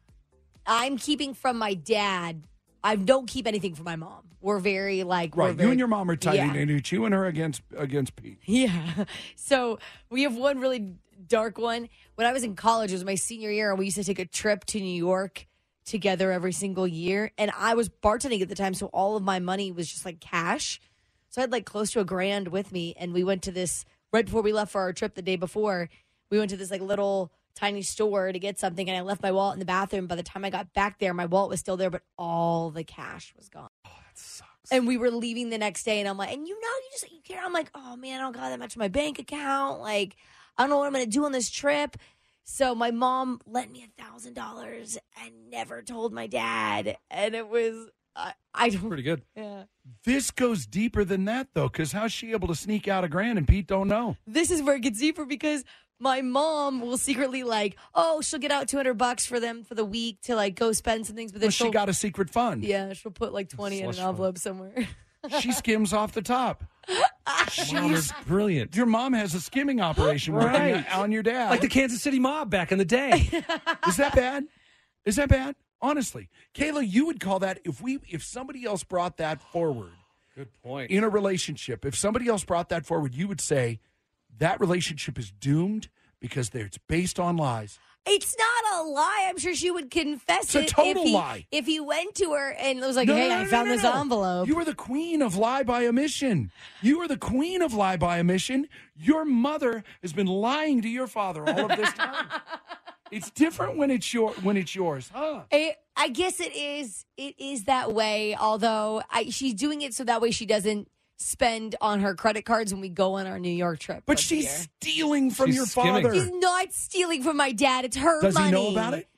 I'm keeping from my dad. I don't keep anything from my mom. We're very like we're Right, very, you and your mom are tight, Yeah. and it's you and her against against Pete. Yeah. So we have one really dark one. When I was in college, it was my senior year, and we used to take a trip to New York together every single year. And I was bartending at the time, so all of my money was just like cash. So I had like close to a grand with me, and we went to this right before we left for our trip the day before. We went to this like little tiny store to get something, and I left my wallet in the bathroom. By the time I got back there, my wallet was still there, but all the cash was gone. Oh, that sucks. And we were leaving the next day, and I'm like, and you know, you just you care. I'm like, oh man, I don't got that much in my bank account. Like, I don't know what I'm gonna do on this trip. So my mom lent me a thousand dollars and never told my dad, and it was I, I don't. Pretty good. Yeah. This goes deeper than that, though, because how's she able to sneak out a grand and Pete don't know? This is where it gets deeper because my mom will secretly like, oh, she'll get out two hundred bucks for them for the week to like go spend some things, but then But she she'll got a secret fund. yeah, she'll put like twenty in an Slush fund. envelope somewhere. She skims off the top. Wow, She's, they're brilliant. your mom has a skimming operation working Right. on your dad. Like the Kansas City mob back in the day. Is that bad? Is that bad? Honestly, Kayla, you would call that if we if somebody else brought that forward Good point. in a relationship. If somebody else brought that forward, you would say that relationship is doomed because it's based on lies. It's not a lie. I'm sure she would confess It's a it total if he, lie. if he went to her and was like, No, "Hey, no, no, I no, found no, this no. envelope." You are the queen of lie by omission. You are the queen of lie by omission. Your mother has been lying to your father all of this time. It's different when it's your when it's yours, huh? I, I guess it is. It is that way. Although I, she's doing it so that way she doesn't spend on her credit cards when we go on our New York trip. But once a she's year. stealing from She's your skimming. father. She's not stealing from my dad. It's her Does money. he know about it?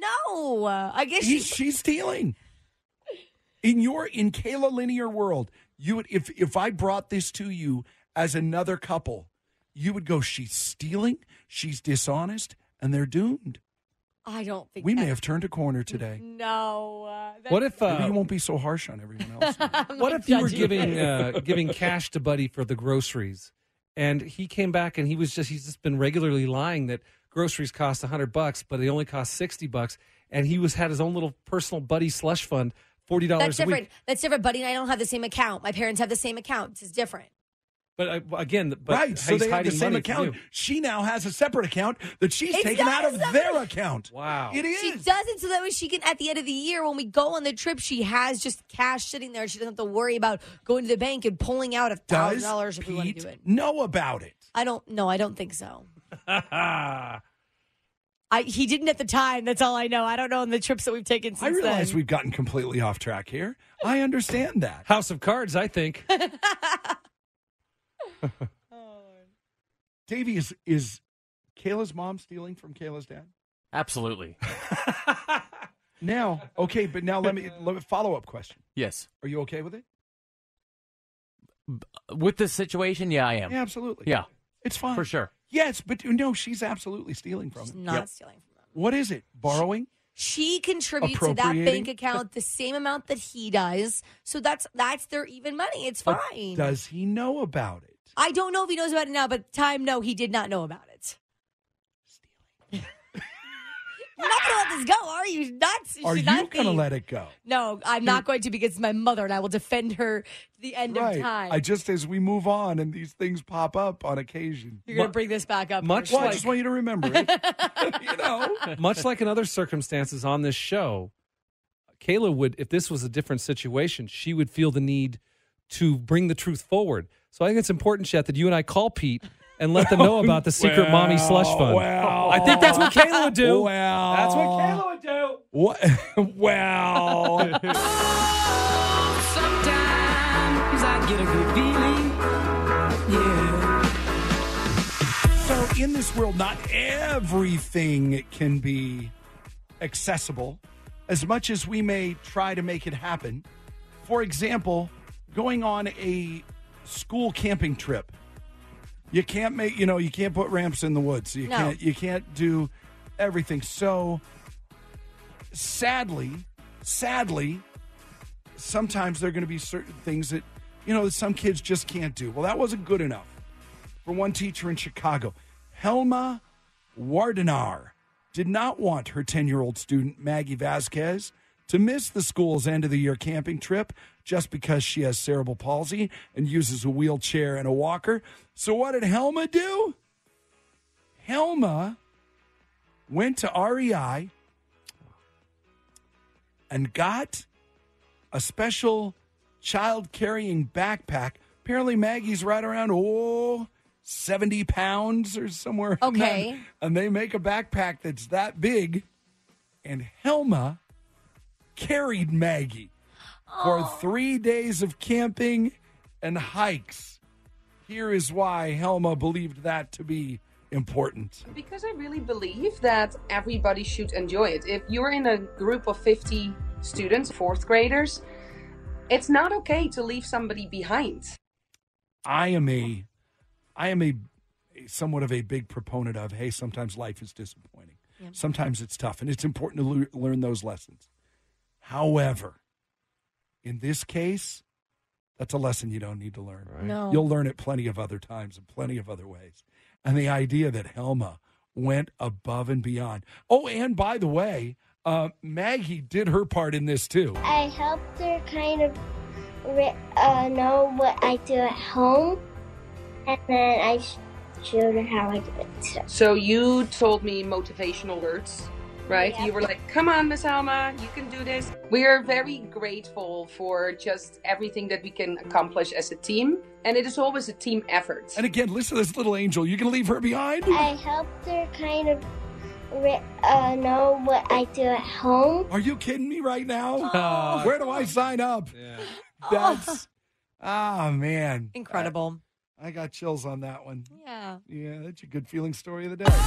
No. Uh, I guess He's, she's. she's stealing. In your in Kayla linear world, you would if if I brought this to you as another couple, you would go, she's stealing, she's dishonest, and they're doomed. I don't think We may that- have turned a corner today. No. Uh, that's- What if Maybe uh, you won't be so harsh on everyone else. what if you were judging giving you. uh, giving cash to Buddy for the groceries, and he came back and he was just he's just been regularly lying that groceries cost a hundred bucks, but they only cost sixty bucks, and he was had his own little personal Buddy slush fund, forty That's dollars a different. week. That's different. Buddy and I don't have the same account. My parents have the same account. It's different. But uh, again, but right, so he's they have the hiding same money from account. you. She now has a separate account that she's It's taken not out a of separate- their account. Wow. It is. She does it so that way she can, at the end of the year, when we go on the trip, she has just cash sitting there. She doesn't have to worry about going to the bank and pulling out a thousand Does dollars if we want to Pete do it. know about it? I don't. No, I don't think so. I he didn't at the time. That's all I know. I don't know on the trips that we've taken since I realize then. we've gotten completely off track here. I understand that. House of Cards, I think. Davey, is, is Kayla's mom stealing from Kayla's dad? Absolutely. Now, okay, but now let me, let me follow up question. Yes. Are you okay with it? With this situation, yeah, I am. Yeah, absolutely. Yeah, It's fine. for sure. Yes, but no, she's absolutely stealing from She's him. not Yep. stealing from them. What is it? Borrowing? She contributes to that Appropriating? bank account the same amount that he does. So that's that's their even money. It's But fine. does he know about it? I don't know if he knows about it now, but time, no, he did not know about it. You're not going to let this go, are you? Nuts? Are She's you not going to the- let it go? No, I'm not going to because it's my mother, and I will defend her to the end Right. of time. I just, as we move on and these things pop up on occasion. You're going to bring this back up. Much for Well, I sure. just want you to remember it. you know? Much like in other circumstances on this show, Kayla would, if this was a different situation, she would feel the need to bring the truth forward. So I think it's important, Chet, that you and I call Pete and let them know about the secret mommy slush fund. Well, I think that's what Kayla would do. Well, That's what Kayla would do. What? well, Sometimes I get a good feeling. Yeah. so in this world, not everything can be accessible. As much as we may try to make it happen. For example, going on a school camping trip. You can't make, you know, you can't put ramps in the woods. You No. can't you can't do everything. So sadly, sadly, sometimes there are going to be certain things that, you know, that some kids just can't do. Well, that wasn't good enough for one teacher in Chicago. Helma Wardenar did not want her ten-year-old student, Maggie Vasquez, to miss the school's end-of-the-year camping trip just because she has cerebral palsy and uses a wheelchair and a walker. So what did Helma do? Helma went to R E I and got a special child-carrying backpack. Apparently Maggie's right around, oh, seventy pounds or somewhere. in Okay. that. And they make a backpack that's that big. And Helma carried Maggie for three days of camping and hikes. Here is why Helma believed that to be important. Because I really believe that everybody should enjoy it. If you're in a group of fifty students, fourth graders, it's not okay to leave somebody behind. I am a, I am a, somewhat of a big proponent of, hey, sometimes life is disappointing. Yep. Sometimes it's tough, and it's important to le- learn those lessons. However, in this case, that's a lesson you don't need to learn. No. You'll learn it plenty of other times and plenty of other ways. And the idea that Helma went above and beyond. Oh, and by the way, uh, Maggie did her part in this too. I helped her kind of ri- uh, know what I do at home, and then I sh- showed her how I do it. So you told me motivational words, right? Yeah. You were like, come on, Miss Alma, you can do this. We are very grateful for just everything that we can accomplish as a team. And it is always a team effort. And again, listen to this little angel. You can leave her behind? I helped her kind of ri- uh, know what I do at home. Are you kidding me right now? Where do I sign up? Yeah. That's, ah, man. Incredible. I, I got chills on that one. Yeah. Yeah, that's a good feeling story of the day.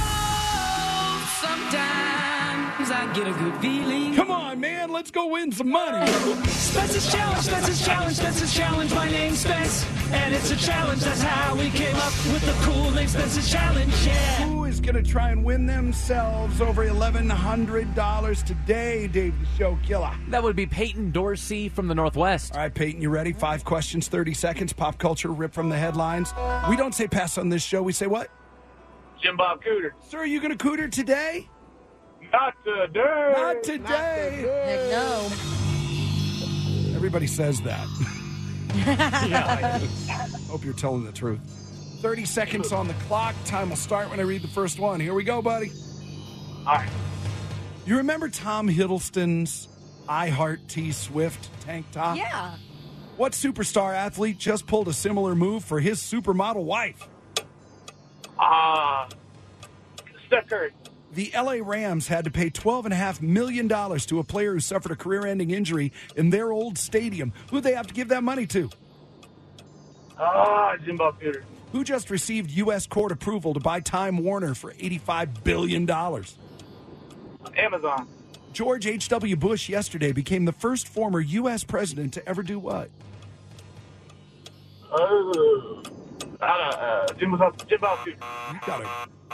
Sometimes I get a good feeling. Come on, man. Let's go win some money. Spencer's Challenge, Spencer's Challenge, Spencer's Challenge. My name's Spence, and it's a challenge. That's how we came up with the cool name Spencer's Challenge, yeah. Who is going to try and win themselves over eleven hundred dollars today, Dave the Show Killer? That would be Peyton Dorsey from the Northwest. All right, Peyton, you ready? Five questions, thirty seconds. Pop culture, rip from the headlines. We don't say pass on this show. We say what? Jim Bob Cooter. Sir, are you going to cooter today? Not today. Not today. Heck no. Everybody says that. Yeah. Hope you're telling the truth. thirty seconds on the clock. Time will start when I read the first one. Here we go, buddy. All right. You remember Tom Hiddleston's I Heart T Swift tank top? Yeah. What superstar athlete just pulled a similar move for his supermodel wife? Uh, Steph Curry. The L A Rams had to pay twelve point five million dollars to a player who suffered a career-ending injury in their old stadium. Who'd they have to give that money to? Ah, Jim Bob Cooter. Who just received U S court approval to buy Time Warner for eighty-five billion dollars? Amazon. George H W. Bush yesterday became the first former U S president to ever do what? Uh, uh, uh, Jim Bob Jim Bob Cooter. You gotta,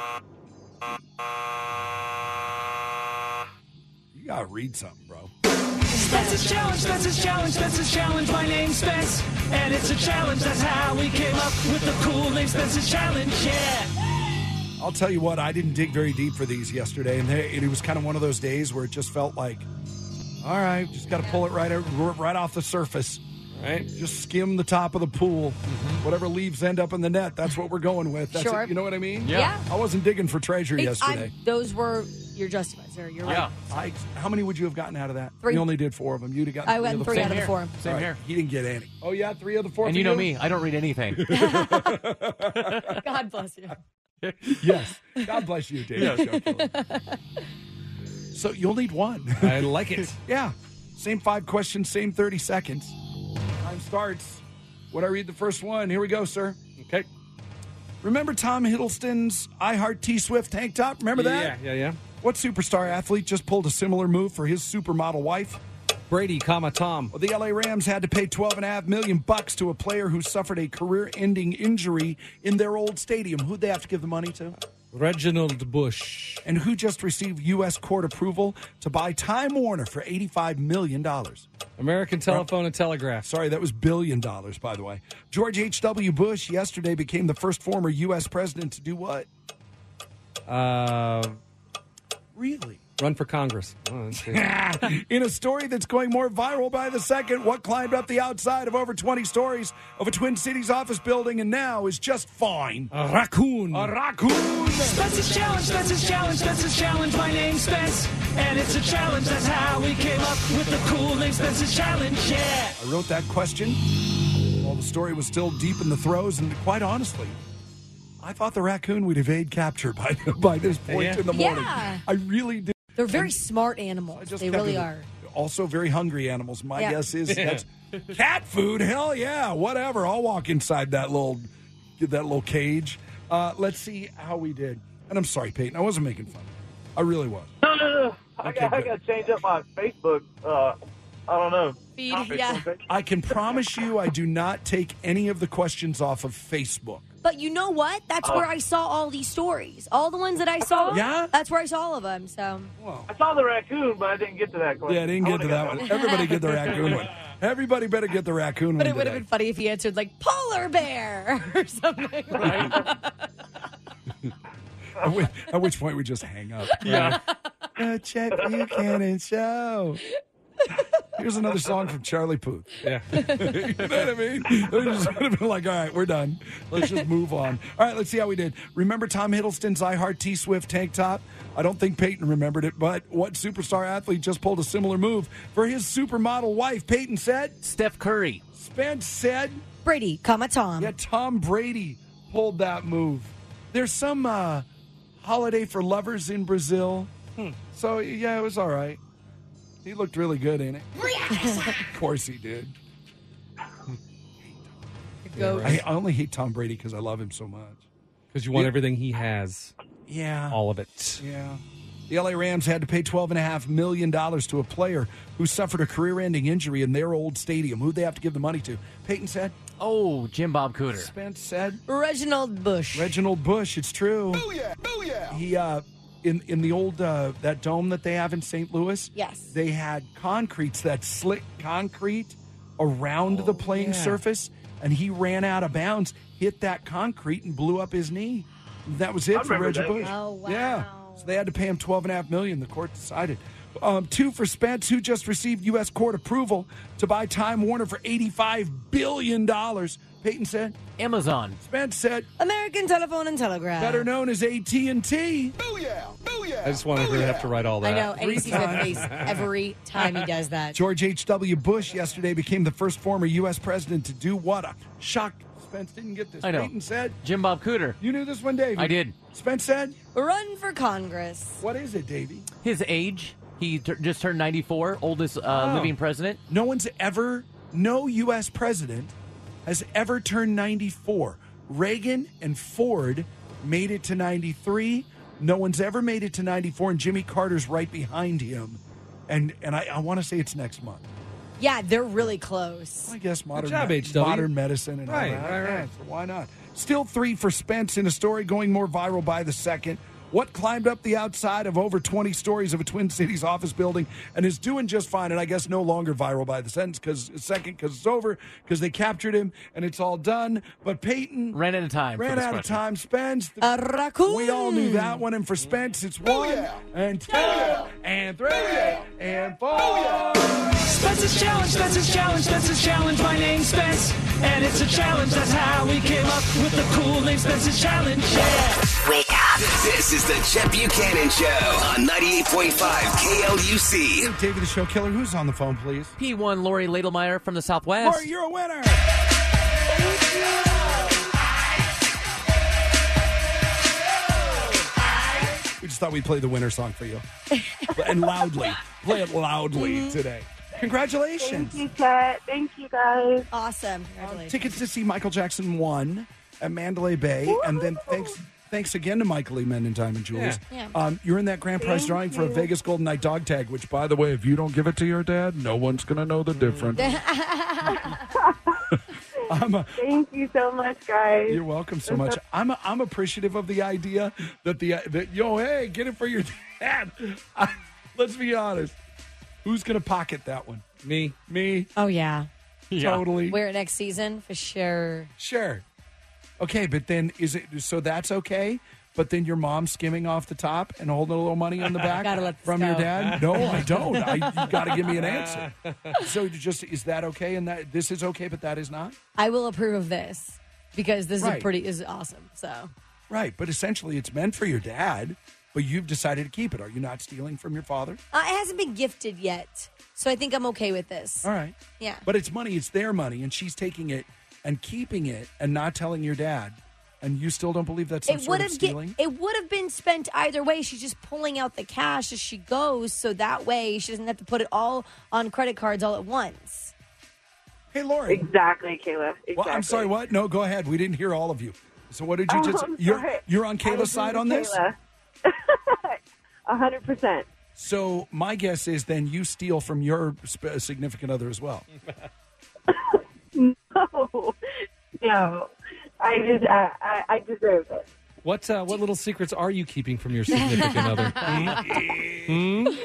you gotta read something, bro. Spence's Challenge, Spence's Challenge, Spence's Challenge. My name's Spence, and it's a challenge. That's how we came up with the cool name Spence's Challenge, yeah. I'll tell you what, I didn't dig very deep for these yesterday, and they, it was kind of one of those days where it just felt like, all right, just got to pull it right out, right off the surface. Right? Just skim the top of the pool. Mm-hmm. Whatever leaves end up in the net, that's what we're going with. That's Sure. it. You know what I mean? Yeah. Yeah. I wasn't digging for treasure It's- yesterday. I'm- those were your justifiers. Or you're right. I, how many would you have gotten out of that? Three. You only did four of them. You'd have gotten I three went of the three four. out of the four. Same All right. here. He didn't get any. Oh, yeah? Three of the four And for you know me, I don't read anything. God bless you. Yes. God bless you, Dave. So you'll need one. I like it. Yeah. Same five questions, same thirty seconds. Time starts when I read the first one. Here we go, sir. Okay. Remember Tom Hiddleston's I Heart T Swift tank top? Remember that? Yeah, yeah, yeah. What superstar athlete just pulled a similar move for his supermodel wife? Brady, comma, Tom. Well, the L A Rams had to pay twelve and a half million bucks to a player who suffered a career-ending injury in their old stadium. Who'd they have to give the money to? Reginald Bush. And who just received U S court approval to buy Time Warner for eighty-five million dollars? American Telephone and Telegraph. Sorry, that was billion dollars, by the way. George H W. Bush yesterday became the first former U S president to do what? Uh, really? Run for Congress. Oh, let's see. In a story that's going more viral by the second, what climbed up the outside of over twenty stories of a Twin Cities office building and now is just fine? A raccoon. A raccoon. Spence's Challenge, Spence's Challenge, Spence's Challenge. My name's Spence, and it's a challenge. That's how we came up with the cool name Spence's Challenge, yeah. I wrote that question while the story was still deep in the throes, and quite honestly, I thought the raccoon would evade capture by, by this point Yeah. in the morning. Yeah. I really did. They're very smart animals. just They kept really it- are. Also very hungry animals. My Yeah. guess is that's cat food. Hell yeah, whatever. I'll walk inside that little that little cage. Uh, let's see how we did. And I'm sorry, Peyton. I wasn't making fun. I really was. No, no, no. I Okay, got, I good. got to change up my Facebook. Uh, I don't know. Feed, Topics yeah. on Facebook. I can promise you I do not take any of the questions off of Facebook. But you know what? That's where I saw all these stories. All the ones that I saw. Yeah? That's where I saw all of them. So. Well, I saw the raccoon, but I didn't get to that question. yeah, I didn't get to that one. Everybody get the raccoon one. Everybody better get the raccoon But one it would have today. been funny if he answered like polar bear or something. At which, at which point we just hang up. Yeah. The Chet Buchanan Show. Here's another song from Charlie Puth. Yeah. You know what I mean? They just would have been like, all right, we're done. Let's just move on. All right, let's see how we did. Remember Tom Hiddleston's I Heart T Swift tank top? I don't think Peyton remembered it, but what superstar athlete just pulled a similar move for his supermodel wife? Peyton said. Steph Curry. Spence said. Brady, comma Tom. Yeah, Tom Brady pulled that move. There's some uh, holiday for lovers in Brazil. Hmm. So, yeah, it was all right. He looked really good in it. Of course he did. Goat. I, I only hate Tom Brady because I love him so much. Because you want Yeah. everything he has. Yeah. All of it. Yeah. The L A Rams had to pay twelve point five million dollars to a player who suffered a career-ending injury in their old stadium. Who'd they have to give the money to? Peyton said. Oh, Jim Bob Cooter. Spence said. Reginald Bush. Reginald Bush. It's true. Booyah! Booyah! He, uh, in, in the old, uh, that dome that they have in Saint Louis, Yes. they had concretes, that slick concrete around the playing yeah. surface, and he ran out of bounds, hit that concrete, and blew up his knee. That was it I for remember Reggie that. Bush. Oh, wow. Yeah. So they had to pay him twelve and a half million. The court decided. Um, two for Spence, who just received U S court approval to buy Time Warner for eighty-five billion dollars. Peyton said. Amazon. Spence said. American Telephone and Telegraph. Better known as A T and T. I just wanted her to have to write all that. I know, and Three he sees that times. face every time he does that. George H W. Bush yesterday became the first former U S president to do what? A shock. Spence didn't get this. I know. Peyton said. Jim Bob Cooter. You knew this one, Davey. I did. Spence said. Run for Congress. What is it, Davey? His age. He t- just turned ninety-four, oldest uh, Oh. living president. No one's ever, no U S president has ever turned ninety-four. Reagan and Ford made it to ninety-three. No one's ever made it to ninety-four, and Jimmy Carter's right behind him. And and I, I want to say it's next month. Yeah, they're really close. I guess modern, job, me- H W. modern medicine and Right, all that. right, right. Yeah, so why not? Still three for Spence in a story going more viral by the second. What climbed up the outside of over twenty stories of a Twin Cities office building and is doing just fine, and I guess no longer viral by the sentence because second because it's over because they captured him and it's all done. But Peyton Ran out of time. for ran this out of question. time. Spence, A raccoon. we all knew that one, and for Spence it's one and two and three and four. Spence's Challenge, Spence's Challenge, Spence's Challenge. My name's Spence, and it's a challenge. That's how we came up with the cool name Spence's Challenge. Yeah. Wake up. This is the Chet Buchanan Show on ninety-eight point five K L U C. David the Show Killer, who's on the phone, please? P one Lori Ladlemeyer from the Southwest. Lori, you're a winner. We just thought we'd play the winner song for you. And loudly. Play it loudly today. Congratulations. Thank you, Chet. Thank you, guys. Awesome. Congratulations. Tickets to see Michael Jackson one at Mandalay Bay. And then thanks thanks again to Michael E. Men and Diamond Jewelers. Yeah. Um, you're in that grand prize Thank drawing for a you. Vegas Golden Knight dog tag, which, by the way, if you don't give it to your dad, no one's going to know the difference. I'm a, Thank you so much, guys. You're welcome so much. I'm a, I'm appreciative of the idea that the that yo hey get it for your dad. I, let's be honest. Who's gonna pocket that one? Me. Me. Oh, yeah. Totally. Wear it next season for sure. Sure. Okay, but then is it so that's okay? But then your mom skimming off the top and holding a little money on the back Gotta let this from your go. dad? No, I don't. I, you got to give me an answer. So you just is that okay? And that this is okay, but that is not. I will approve of this because this is Right. a pretty is awesome. So Right, but essentially it's meant for your dad, but you've decided to keep it. Are you not stealing from your father? uh, it hasn't been gifted yet, so I think I'm okay with this. All right. Yeah. But it's money, it's their money, and she's taking it and keeping it and not telling your dad. And you still don't believe that's some It sort would of have get, stealing? it would have been spent either way. She's just pulling out the cash as she goes, so that way she doesn't have to put it all on credit cards all at once. Hey, Lori. Exactly, Kayla. Exactly. Well, I'm sorry, what? No, go ahead. We didn't hear all of you. So what did you Oh, just... I'm You're, sorry. you're on I Kayla's agree side with on this? Kayla. A hundred percent. So my guess is then you steal from your sp- significant other as well. No, no. I just, I, I, I deserve it. What uh, what little secrets are you keeping from your significant other? Hmm? Hmm?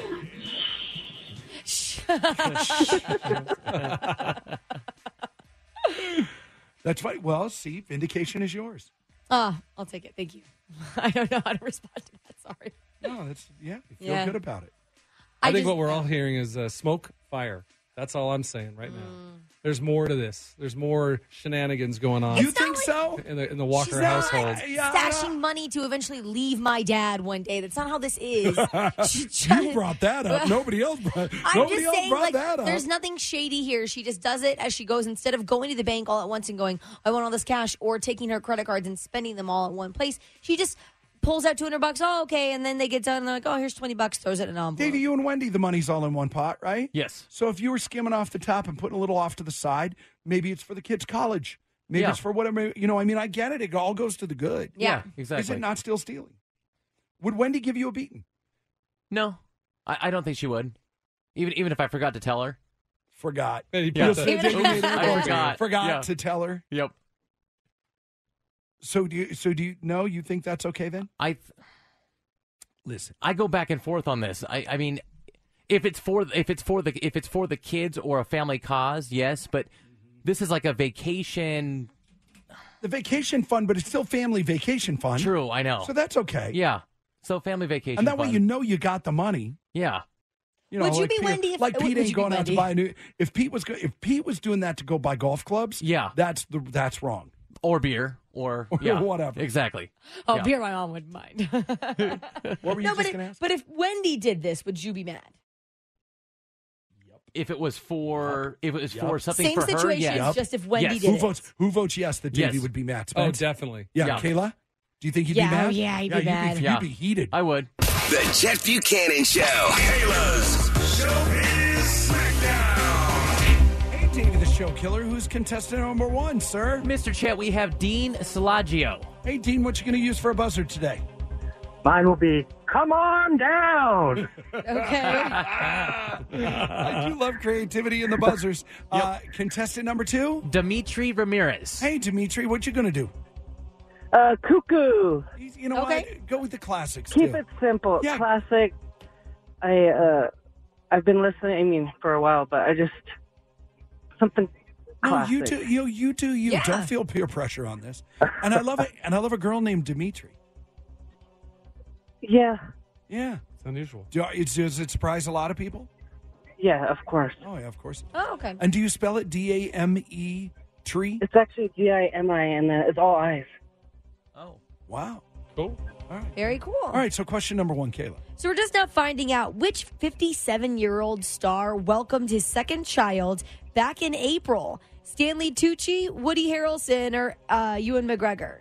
That's fine. Well, see, vindication is yours. Oh, I'll take it. Thank you. I don't know how to respond to that. Sorry. No, that's, yeah, you feel Yeah. good about it. I, I think just- what we're all hearing is uh, smoke, fire. That's all I'm saying right now. Mm. There's more to this. There's more shenanigans going on You think so? in the in the Walker She's not household. Yeah, stashing money to eventually leave my dad one day. That's not how this is. She you just- brought that up. Nobody else brought, I'm nobody just else saying, brought like, that up. there's nothing shady here. She just does it as she goes instead of going to the bank all at once and going, I want all this cash, or taking her credit cards and spending them all at one place. She just pulls out two hundred bucks. Oh, okay. And then they get done and they're like, oh, here's twenty bucks, throws it in an envelope. Davey, you and Wendy, the money's all in one pot, right? Yes. So if you were skimming off the top and putting a little off to the side, maybe it's for the kids' college. Maybe Yeah. it's for whatever, you know, I mean, I get it. It all goes to the good. Yeah. exactly. Is it not still stealing? Would Wendy give you a beating? No, I, I don't think she would. Even even if I forgot to tell her. Forgot. Maybe Yeah. put the- Yes, Davey made it I work. forgot. Forgot Yeah. to tell her. Yep. So do you? So do you? No, you think that's okay then? I th- Listen. I go back and forth on this. I, I mean, if it's for if it's for the if it's for the kids or a family cause, yes. But this is like a vacation. The vacation fund, but it's still family vacation fund. True, I know. So that's okay. Yeah. So family vacation. And that way fund. you know you got the money. Yeah. You know, Would you like be Pete, Wendy if- like would Pete you ain't be going out to Wendy? buy a new. If Pete was go, if Pete was doing that to go buy golf clubs, Yeah. that's the that's wrong. Or beer, or yeah, whatever. Exactly. Oh, Yeah. beer, my mom wouldn't mind. What were you no, just but, going to if, ask? but if Wendy did this, would you be mad? If it was for if it was Yep. for something Same for her, situation, yes. it's just if Wendy Yes. did Who it. votes? Who votes yes that Davey Yes. would be mad? Oh, Spence? definitely. Yeah, Yeah. Kayla, do you think you'd Yeah, be oh, mad? yeah, I'd be you'd mad. Be, Yeah. You'd be heated. I would. The Chet Buchanan Show. Kayla's Showbiz Smackdown. Hey, Davey, the show killer. Who's contestant number one, sir? Mister Chet, we have Dean Salagio. Hey, Dean, what you going to use for a buzzer today? Mine will be, come on down. Okay. I do love creativity in the buzzers. uh, contestant number two? Dimitri Ramirez. Hey, Dimitri, what you going to do? Uh, cuckoo. You know Okay. what? Go with the classics, Keep too. it simple. Yeah. Classic. I, uh, I've been listening, I mean, for a while, but I just, something No, classic. you do you. You do you. Yeah. Don't feel peer pressure on this. And I love it. And I love a girl named Dimitri. Yeah. Yeah. It's unusual. Do, it's, does it surprise a lot of people? Yeah, of course. Oh, yeah, of course. Oh, okay. And do you spell it D A M E tree? It's actually G I M I, and uh, it's all eyes. Oh. Wow. Cool. All right. Very cool. All right. So, question number one, Kayla. So we're just now finding out which fifty-seven-year-old star welcomed his second child back in April. Stanley Tucci, Woody Harrelson, or uh, Ewan McGregor?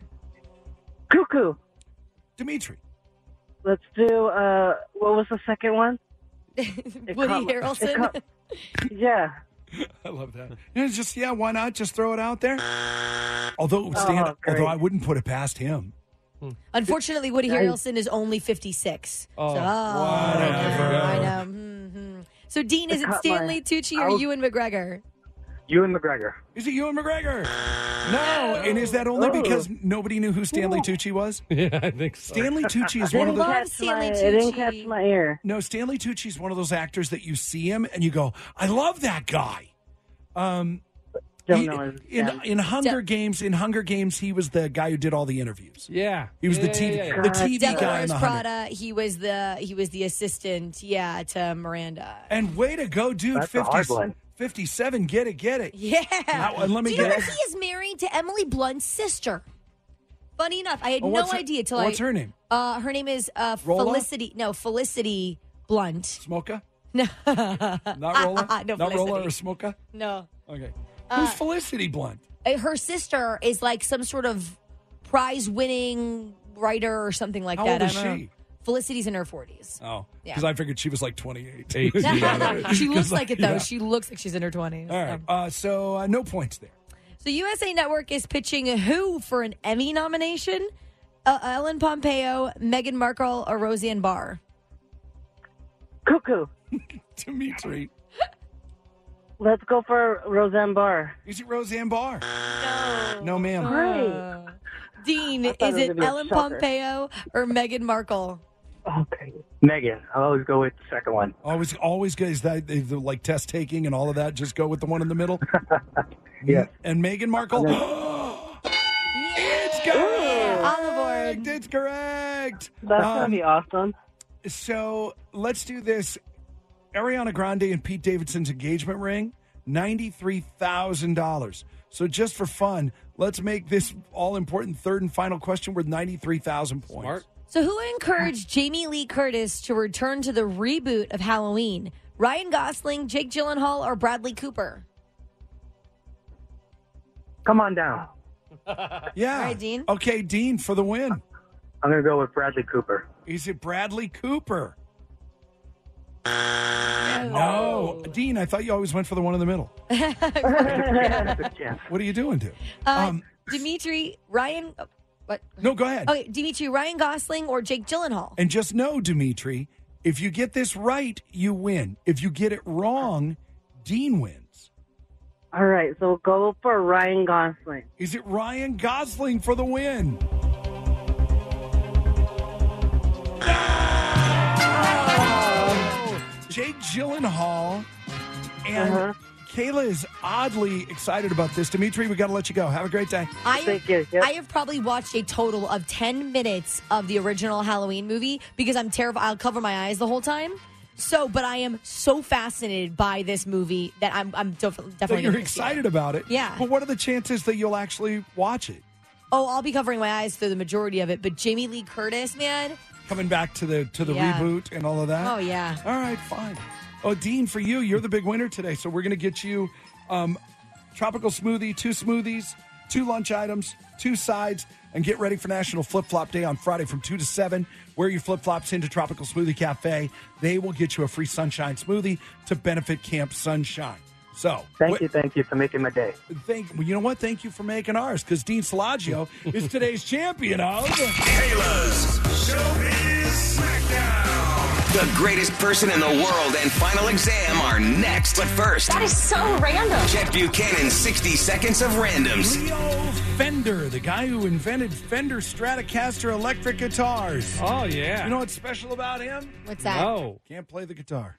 Cuckoo. Dimitri. Let's do, uh, what was the second one? Woody caught- Harrelson? it caught- yeah. I love that. Yeah, it's just yeah, why not? Just throw it out there. Although Stan, Oh, great. although I wouldn't put it past him. Unfortunately, Woody Nice. Harrelson is only fifty-six. Oh, so, whatever. I know. Mm-hmm. So, Dean, is it caught Stanley my- Tucci I or was- Ewan McGregor? Ewan McGregor. Is it Ewan McGregor? No, and is that only Oh. because nobody knew who Stanley Tucci was? Yeah, I think so. Stanley Tucci is It one of didn't, the love catch Stanley my, it didn't Tucci. catch my ear. no. Stanley Tucci is one of those actors that you see him and you go, "I love that guy." Um, Don't he- know his in name. in Hunger De- Games. In Hunger Games, he was the guy who did all the interviews. Yeah. He was Yeah, the T V yeah, yeah, yeah. the T V Devil guy in Wears the Hunger. Prada. He was the he was the assistant, yeah, to Miranda. And way to go, dude! That's a hard fifty, one. fifty-seven. Get it, get it. Yeah. Now, and let me Do you know get that he is married to Emily Blunt's sister? Funny enough, I had Oh, no what's her- idea till what's I. her name? Uh, her name is uh, Rolla? Felicity. No, Felicity Blunt. Smoka? No, Not Rolla? No, Not Rolla or Felicity. Smoka? no. Okay. Uh, Who's Felicity Blunt? Uh, Her sister is like some sort of prize-winning writer or something like How that. old is I don't she? know. Felicity's in her forties. Oh, Yeah. because I figured she was like twenty-eight. Eighteen. She looks like it though. Yeah. She looks like she's in her twenties. All right. Uh, so uh, no points there. So U S A Network is pitching who for an Emmy nomination? Uh, Ellen Pompeo, Meghan Markle, or Roseanne Barr? Cuckoo. Dimitri. Let's go for Roseanne Barr. Is it Roseanne Barr? No. No, ma'am. Great. Dean, I thought is it was it gonna be a Ellen shocker. Pompeo or Meghan Markle? Okay. Megan. I'll always go with the second one. Always, always good. Is that they, the, like test taking and all of that? Just go with the one in the middle. Yes. And Meghan Markle. It's correct. On the board. It's correct. That's Um, going to be awesome. So let's do this. Ariana Grande and Pete Davidson's engagement ring, ninety-three thousand dollars. So just for fun, let's make this all-important third and final question worth ninety-three thousand points. Smart. So who encouraged Jamie Lee Curtis to return to the reboot of Halloween? Ryan Gosling, Jake Gyllenhaal, or Bradley Cooper? Come on down. Yeah. All right, Dean. Okay, Dean, for the win. I'm going to go with Bradley Cooper. Is it Bradley Cooper? No. Dean, I thought you always went for the one in the middle. Yeah. What are you doing to? Uh, Um, Dimitri, Ryan. oh, What? no, go ahead. Okay, Dimitri, Ryan Gosling, or Jake Gyllenhaal? And just know, Dimitri, if you get this right, you win. If you get it wrong, Dean wins. All right, so go for Ryan Gosling. Is it Ryan Gosling for the win? No! Jake Gyllenhaal and Uh-huh. Kayla is oddly excited about this. Dimitri, we got to let you go. Have a great day. I, Thank you. Yep. I have probably watched a total of ten minutes of the original Halloween movie because I'm terrified. I'll cover my eyes the whole time. So, but I am so fascinated by this movie that I'm I'm def- definitely That you're gonna see excited about it. Yeah. But what are the chances that you'll actually watch it? Oh, I'll be covering my eyes through the majority of it. But Jamie Lee Curtis, man. Coming back to the to the Yeah. reboot and all of that? Oh, yeah. All right, fine. Oh, Dean, for you, you're the big winner today. So we're going to get you um, tropical smoothie, two smoothies, two lunch items, two sides, and get ready for National Flip Flop Day on Friday from two to seven. Wear your flip flops into Tropical Smoothie Cafe. They will get you a free Sunshine Smoothie to benefit Camp Sunshine. So, Thank you, thank you for making my day. Thank, well, you know what? Thank you for making ours, because Dean Salagio is today's champion of Kayla's Showbiz Smackdown. The greatest person in the world and final exam are next. But first, That is so random. Chet Buchanan's sixty seconds of randoms. Leo Fender, the guy who invented Fender Stratocaster electric guitars. Oh, yeah. You know what's special about him? What's that? No. Can't play the guitar.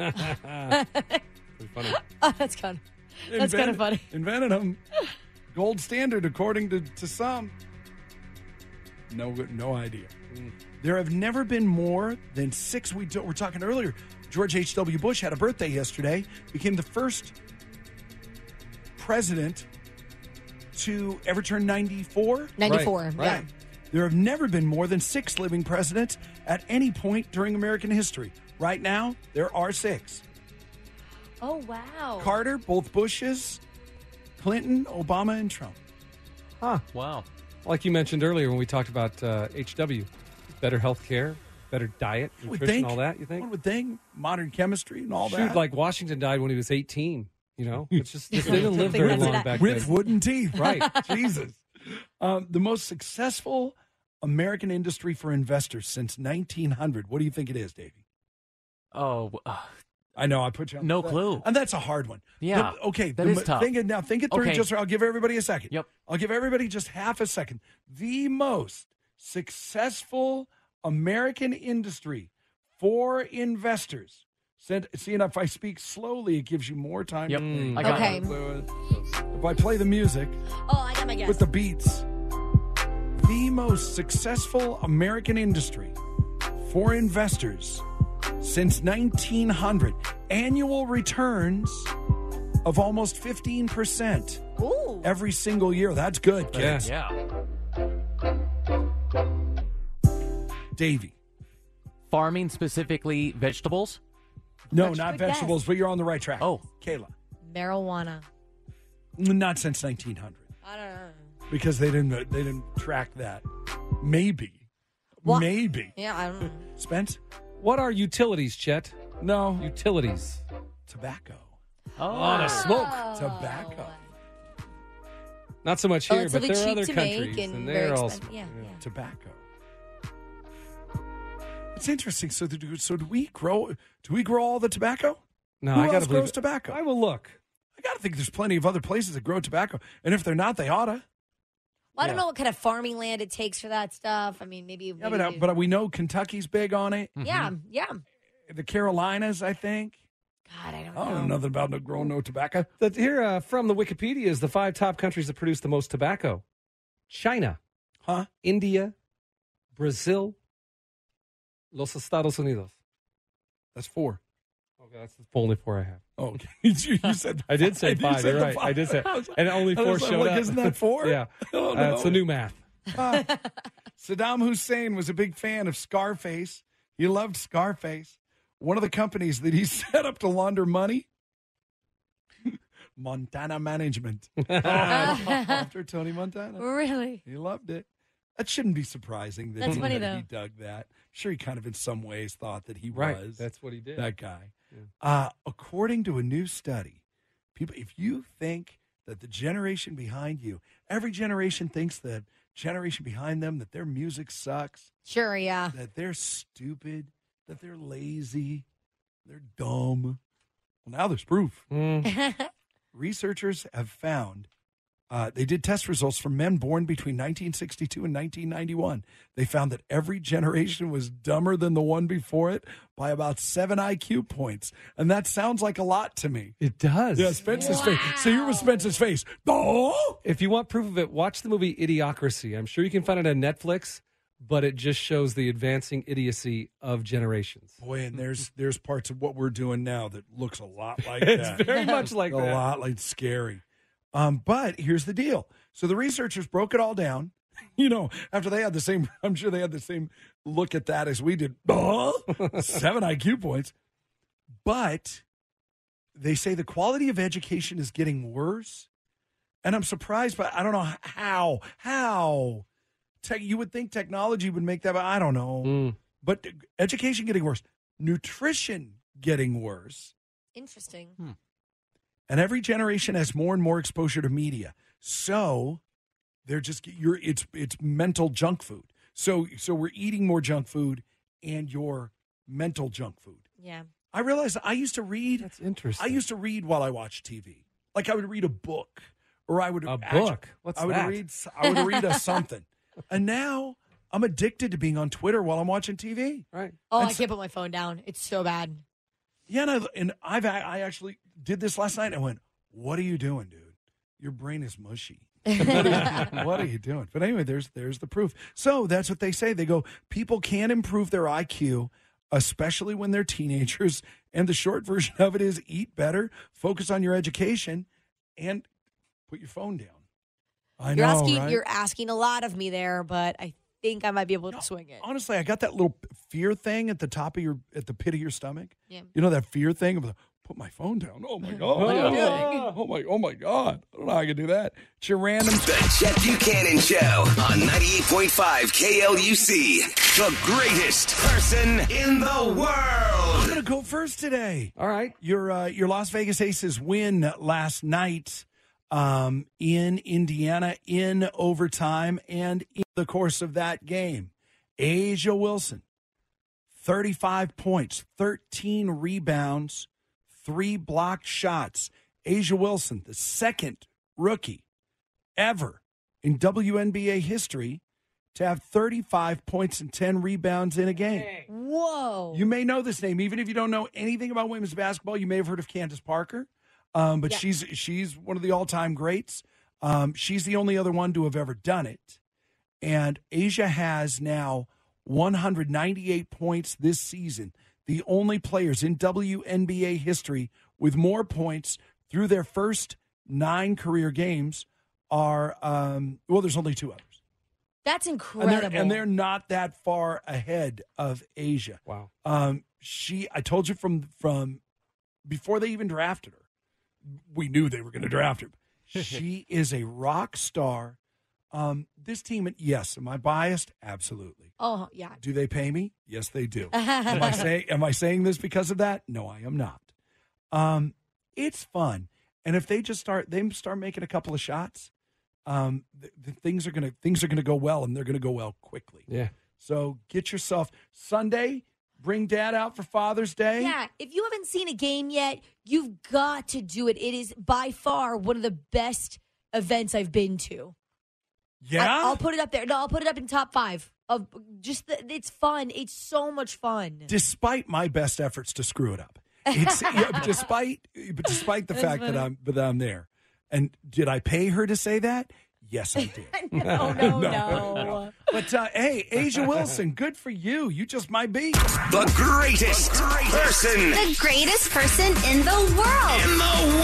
Funny. Oh, that's kind of that's kind of funny. Invented them. Gold standard, according to, to some. No, no idea. There have never been more than six. We do, we're talking earlier. George H W. Bush had a birthday yesterday. Became the first president to ever turn ninety-four. ninety-four, Right, yeah. right. There have never been more than six living presidents at any point during American history. Right now, there are six. Oh, wow. Carter, both Bushes, Clinton, Obama, and Trump. Huh. Wow. Like you mentioned earlier when we talked about uh, H W, better health care, better diet, You would nutrition, think, all that, you think? One would think. Modern chemistry and all Shoot, that. like Washington died when he was eighteen, you know? It's just, just they didn't live very long back With then. wooden teeth. Right. Jesus. Um, the most successful American industry for investors since nineteen hundred. What do you think it is, Davey? Oh, uh, I know. I put you on No the spot. clue. And that's a hard one. Yeah, The- okay. that the is mo- tough. Think it, now, think it through. Okay. Just, I'll give everybody a second. Yep. I'll give everybody just half a second. The most successful American industry for investors. Said, see, and if I speak slowly, it gives you more time Yep. to think. I got Okay. it. If I play the music Oh, I got my guess. with the beats, the most successful American industry for investors since nineteen hundred. Annual returns of almost fifteen percent Ooh. every single year. That's good, kids. Yeah. Davey. Farming, specifically vegetables? No, Such a not good vegetables, guess. but you're on the right track. Oh. Kayla. Marijuana. Not since nineteen hundred. I don't know. Because they didn't they didn't track that. Maybe. What? Maybe. Yeah, I don't know. Spence? What are utilities, Chet? No. Utilities. Tobacco. Oh, Oh, to smoke. Tobacco. Not so much Oh, here, it's but really there are cheap other to make countries, and and very they're all expensive. Yeah, yeah. Tobacco. It's interesting. So, do, so do we grow? Do we grow all the tobacco? No, Who I got else to believe grows it. tobacco? I will look. I got to think there's plenty of other places that grow tobacco, and if they're not, they oughta. Well, I don't Yeah. know what kind of farming land it takes for that stuff. I mean, maybe. Yeah, maybe but uh, you- but we know Kentucky's big on it. yeah, yeah. The Carolinas, I think. God, I don't I know. don't know nothing about no growing no tobacco. That here uh, from the Wikipedia is the five top countries that produce the most tobacco: China, Huh? India, Brazil, Los Estados Unidos. That's four. Okay, that's the only four I have. Oh, okay. you, you said I did say You five. said You're the right. five. I did say, I was like- and only I four was like, showed look, up. isn't that four? yeah, Oh, uh, no. it's the new math. Ah. Saddam Hussein was a big fan of Scarface. He loved Scarface. One of the companies that he set up to launder money, Montana Management. Oh, after Tony Montana. Really? He loved it. That shouldn't be surprising that, That's he, funny, that though. he dug that. I'm sure he kind of in some ways thought that he Right, was that's what he did. that guy. Yeah. Uh, according to a new study, people, if you think that the generation behind you, every generation thinks that generation behind them, that their music sucks, Sure, yeah. that they're stupid, that they're lazy, they're dumb. Well, now there's proof. Mm. Researchers have found, uh, they did test results for men born between nineteen sixty-two and nineteen ninety-one. They found that every generation was dumber than the one before it by about seven I Q points. And that sounds like a lot to me. It does. Yeah, Spence's face. So here was Spence's face. Oh! If you want proof of it, watch the movie Idiocracy. I'm sure you can find it on Netflix. but it just shows the advancing idiocy of generations. Boy, and there's there's parts of what we're doing now that looks a lot like It's that. very much like a that. A lot like scary. Um, but here's the deal. So the researchers broke it all down. You know, after they had the same, I'm sure they had the same look at that as we did. Seven I Q points. But they say the quality of education is getting worse. And I'm surprised, but I don't know how. How? Te- you would think technology would make that, but I don't know. Mm. But education getting worse. Nutrition getting worse. Interesting. Hmm. And every generation has more and more exposure to media. So they're just you're it's it's mental junk food. So so we're eating more junk food and your mental junk food. Yeah. I realized I used to read. That's interesting. I used to read while I watched T V. Like I would read a book, or I would A actually- book? What's I would that? read. I would read a something. And now I'm addicted to being on Twitter while I'm watching T V. Right. Oh, And I so- can't put my phone down. It's so bad. Yeah, and, I, and I've I actually did this last night. And I went, "What are you doing, dude? Your brain is mushy. what, are you, what are you doing?" But anyway, there's there's the proof. So that's what they say. They go, people can improve their I Q, especially when they're teenagers. And the short version of it is eat better, focus on your education, and put your phone down. I you're know, asking right? you're asking a lot of me there, but I think I might be able to swing it. Honestly, I got that little fear thing at the top of your, at the pit of your stomach. Yeah. You know that fear thing of the, put my phone down. Oh my God. What are you doing? Oh my, oh my God. I don't know how I can do that. It's your random. The Chet Buchanan Show on ninety-eight point five K L U C. The greatest person in the world. I'm going to go first today. All right. Your, uh, your Las Vegas Aces win last night um, in Indiana in overtime, and in the course of that game, Asia Wilson, thirty-five points, thirteen rebounds, three blocked shots. Asia Wilson, the second rookie ever in W N B A history to have thirty-five points and ten rebounds in a game. Whoa. You may know this name, even if you don't know anything about women's basketball. You may have heard of Candace Parker, um, but Yeah. she's she's one of the all-time greats. Um, she's the only other one to have ever done it. And Asia has now one hundred ninety-eight points this season. The only players in W N B A history with more points through their first nine career games are, um, well, there's only two others. That's And incredible. they're, and they're not that far ahead of Asia. Wow. Um, she, I told you from from before they even drafted her, we knew they were going to draft her. She is a rock star. Um, this team, yes, am I biased? Absolutely. Oh, yeah. Do they pay me? Yes, they do. am I saying Am I saying this because of that? No, I am not. Um, it's fun, and if they just start, they start making a couple of shots, um, the, the things are gonna things are gonna go well, and they're gonna go well quickly. Yeah. So get yourself Sunday. Bring Dad out for Father's Day. Yeah, if you haven't seen a game yet, you've got to do it. It is by far one of the best events I've been to. Yeah? I, will put it up there. No, I'll put it up in top five. Of just the, it's fun. It's so much fun. Despite my best efforts to screw it up, it's yeah, but despite but despite the That's fact that funny. I'm that I'm there. And did I pay her to say that? Yes, I did. no, no, no. But uh, hey, Asia Wilson, good for you. You just might be The greatest person The greatest person in the world. in the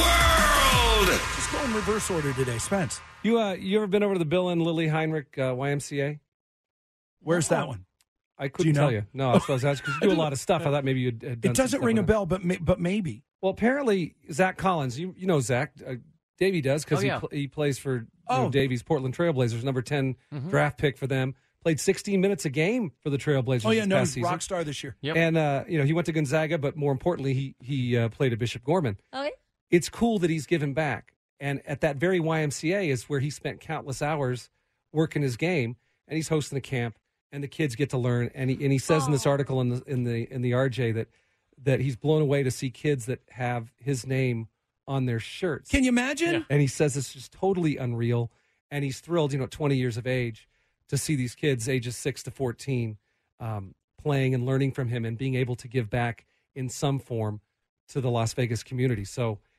world. Just go in reverse order today, Spence. You uh, you ever been over to the Bill and Lily Heinrich uh, Y M C A? Where's that one? I couldn't know? tell you. No, that's what I was asking. 'Cause you do a lot of stuff. I thought maybe you'd had done It some doesn't stuff ring a with it. bell, but may, but maybe. Well, apparently Zach Collins, you you know Zach, uh, Davey does because Oh, yeah. he pl- he plays for you Oh. know, Davey's Portland Trailblazers, number ten draft pick for them. Played sixteen minutes a game for the Trailblazers. Oh yeah, this no, past season. rock star this year. Yep. And uh, you know he went to Gonzaga, but more importantly, he he uh, played at Bishop Gorman. Okay. It's cool that he's given back, and at that very Y M C A is where he spent countless hours working his game, and he's hosting a camp, and the kids get to learn. And he and he says in this Oh. article in the in the in the R J that that he's blown away to see kids that have his name on their shirts. Can you imagine? And he says it's just totally unreal. And he's thrilled, you know, at twenty years of age, to see these kids ages six to fourteen um, playing and learning from him and being able to give back in some form to the Las Vegas community. So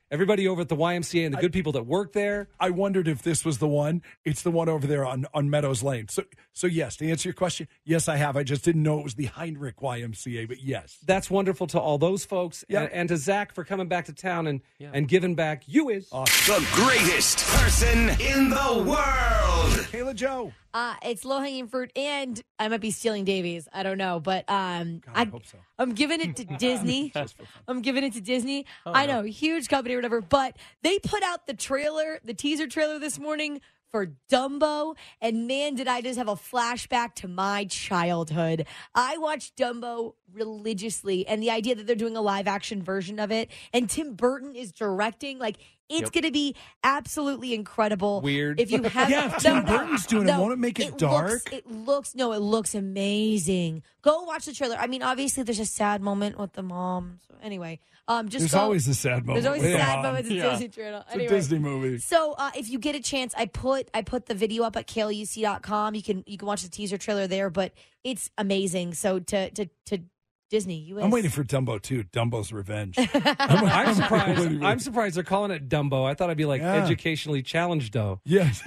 everybody over at the Y M C A and the good people that work there. I wondered if this was the one. It's the one over there on, on Meadows Lane. So, so yes, to answer your question, yes, I have. I just didn't know it was the Heinrich Y M C A, but yes. That's wonderful to all those folks. Yeah. And, and to Zach for coming back to town and, and giving back. You is. The greatest person in the world. Kayla Joe. Uh, it's low hanging fruit, and I might be stealing Davies. I don't know, but um, God, I, I hope so. I'm giving it to Disney. I'm giving it to Disney. Oh, I no. know, huge company or whatever, but they put out the trailer, the teaser trailer this morning for Dumbo, and man, did I just have a flashback to my childhood. I watched Dumbo religiously, and the idea that they're doing a live action version of it, and Tim Burton is directing, like, it's Yep. going to be absolutely incredible. Weird. If you have, Yeah, if Tim Burton's doing it, won't it make it dark? Looks, it looks, no, it looks amazing. Go watch the trailer. I mean, obviously, there's a sad moment with the mom. So anyway, um, just There's go- always a sad moment. There's always with a the sad mom. moment in Yeah. Disney Channel. It's Anyway. a Disney movie. So uh, if you get a chance, I put I put the video up at K L U C dot com. You can you can watch the teaser trailer there, but it's amazing. So to to to Disney, U S. I'm waiting for Dumbo too. Dumbo's Revenge. I'm surprised. I'm surprised they're calling it Dumbo. I thought I'd be like Yeah. educationally challenged, though. Yes.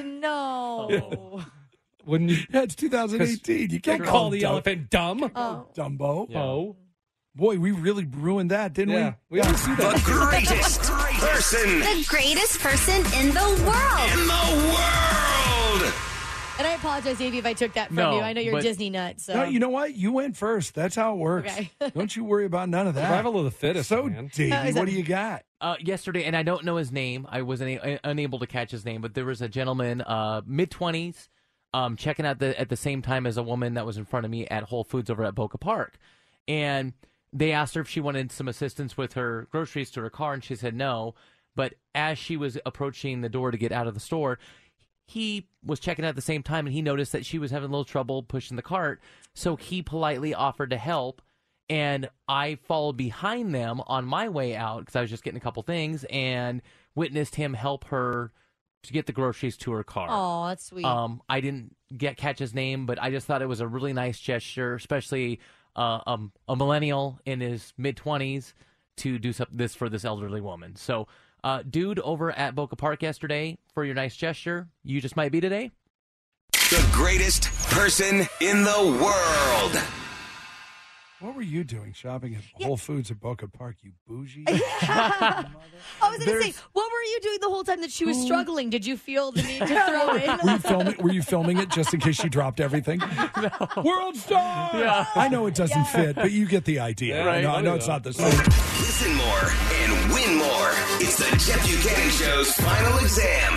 No. Wouldn't you? Yeah, it's two thousand eighteen. You can't Call call the Dumbo. elephant dumb. Oh. Dumbo. Oh. Boy, we really ruined that, didn't Yeah, we? we always see The that. greatest person The greatest person in the world. in the world. And I apologize, Davey, if I took that from No, you. I know you're a but- Disney nut. So No, you know what? You went first. That's how it works. Okay. Don't you worry about none of that. Survival of the fittest, So, man. Davey, How is what that- do you got? Uh, yesterday, and I don't know his name. I was una- unable to catch his name, but there was a gentleman, uh, mid twenties, um, checking out the at the same time as a woman that was in front of me at Whole Foods over at Boca Park, and they asked her if she wanted some assistance with her groceries to her car, and she said no. But as she was approaching the door to get out of the store, he was checking out at the same time, and he noticed that she was having a little trouble pushing the cart, so he politely offered to help. And I followed behind them on my way out because I was just getting a couple things and witnessed him help her to get the groceries to her car. Oh, that's sweet. Um, I didn't get catch his name, but I just thought it was a really nice gesture, especially uh, um, a millennial in his mid twenties to do some, this for this elderly woman. So, uh, dude, over at Boca Park yesterday for your nice gesture, you just might be today. The greatest person in the world. What were you doing shopping at Whole Foods at Boca Park, you bougie? I was going to There's- say, what were you doing the whole time that she was struggling? Did you feel the need to throw Were in? you filming? Were you filming it just in case she dropped everything? World star. Yeah. I know it doesn't fit, but you get the idea. Yeah, I know, I know right. it's not the same. Listen more and win more. It's the Jeff Buchanan Show's final exam.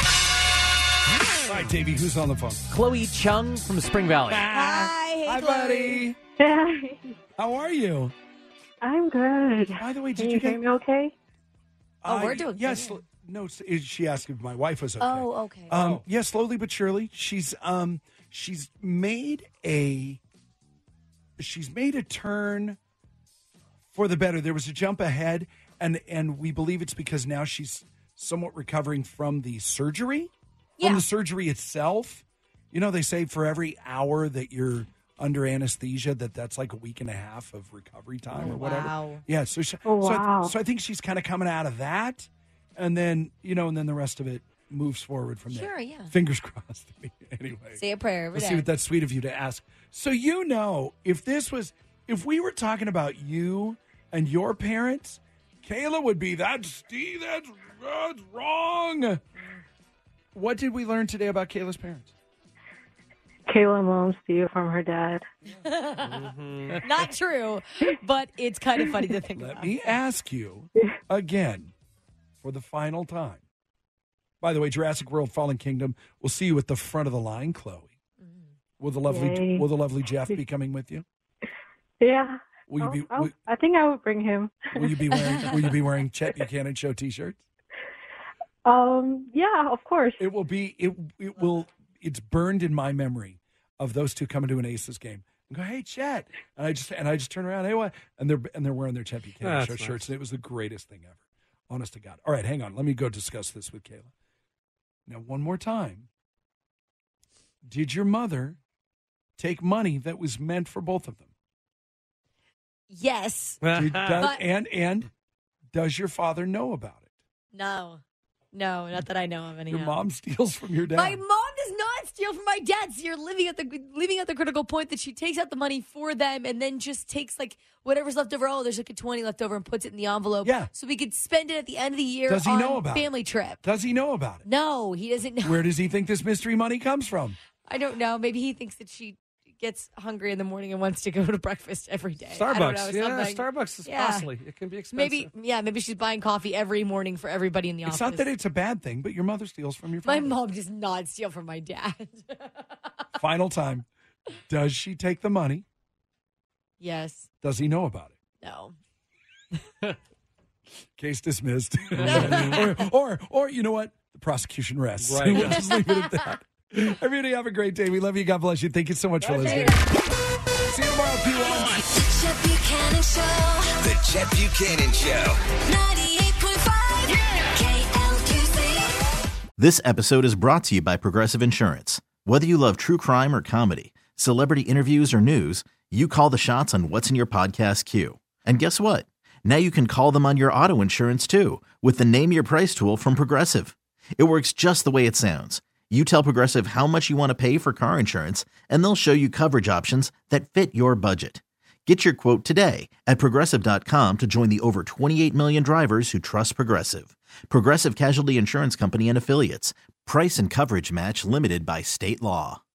All right, Davey, who's on the phone? Chloe Chung from Spring Valley. Hi, hey, Hi, Chloe. buddy. Hey, How are you? I'm good. By the way, did Can you you get? hear me okay? Oh, we're doing good, Yes. yeah. No, s- she asked if my wife was okay. Oh, okay. Um, yeah, slowly but surely, she's um, she's made a she's made a turn for the better. There was a jump ahead, and and we believe it's because now she's somewhat recovering from the surgery, Yeah. from the surgery itself. You know, they say for every hour that you're under anesthesia, that that's like a week and a half of recovery time Oh, or whatever. wow. Yeah, so she, Oh, so, I, wow. so I think she's kind of coming out of that, and then you know, and then the rest of it moves forward from there. Sure, yeah. Fingers crossed. Anyway, Say a prayer every let's day. see what that's sweet of you to ask. So you know, if this was, if we were talking about you and your parents, Kayla would be that's Steve. That's that's wrong. What did we learn today about Kayla's parents? Kayla moms steal from her dad. Not true, but it's kind of funny to think Let about. me ask you again for the final time. By the way, Jurassic World: Fallen Kingdom. We'll see you at the front of the line, Chloe. Will the lovely Yay. Will the lovely Jeff be coming with you? Yeah. Will you I'll- be I'll- will, I think I would bring him. will you be wearing Will you be wearing Chet Buchanan Show T-shirts? Um. Yeah. Of course. It will be it it will it's burned in my memory of those two coming to an Aces game and go, hey Chet, and I just and I just turn around, hey what, and they're and they're wearing their Chet Buchanan That's Show nice. shirts, and it was the greatest thing ever. Honest to God. All right, hang on, let me go discuss this with Kayla. Now, one more time. Did your mother take money that was meant for both of them? Yes. Did, does, But- and and does your father know about it? No. No, not that I know of anyhow. Your mom steals from your dad. My mom does not steal from my dad. So you're living at the leaving at the critical point that she takes out the money for them and then just takes like whatever's left over. Oh, there's like a twenty left over and puts it in the envelope. Yeah. So we could spend it at the end of the year. Does he on know about family it? trip? Does he know about it? No, he doesn't know. Where does he think this mystery money comes from? I don't know. Maybe he thinks that she gets hungry in the morning and wants to go to breakfast every day. I don't know, Starbucks. Yeah, something. Starbucks is Yeah. costly. It can be expensive. Maybe, yeah, maybe she's buying coffee every morning for everybody in the It's office. not that it's a bad thing, but your mother steals from your My father. mom does not steal from my dad. Final time. Does she take the money? Yes. Does he know about it? No. Case dismissed. or, or, or, you know what? The prosecution rests. Right. We'll just leave it at that. Everybody have a great day. We love you. God bless you. Thank you so much for listening. See you tomorrow, P one. The Chet Buchanan Show. The Chet Buchanan Show. ninety-eight point five K L Q C. This episode is brought to you by Progressive Insurance. Whether you love true crime or comedy, celebrity interviews or news, you call the shots on what's in your podcast queue. And guess what? Now you can call them on your auto insurance too with the Name Your Price tool from Progressive. It works just the way it sounds. You tell Progressive how much you want to pay for car insurance, and they'll show you coverage options that fit your budget. Get your quote today at Progressive dot com to join the over twenty-eight million drivers who trust Progressive. Progressive Casualty Insurance Company and Affiliates. Price and coverage match limited by state law.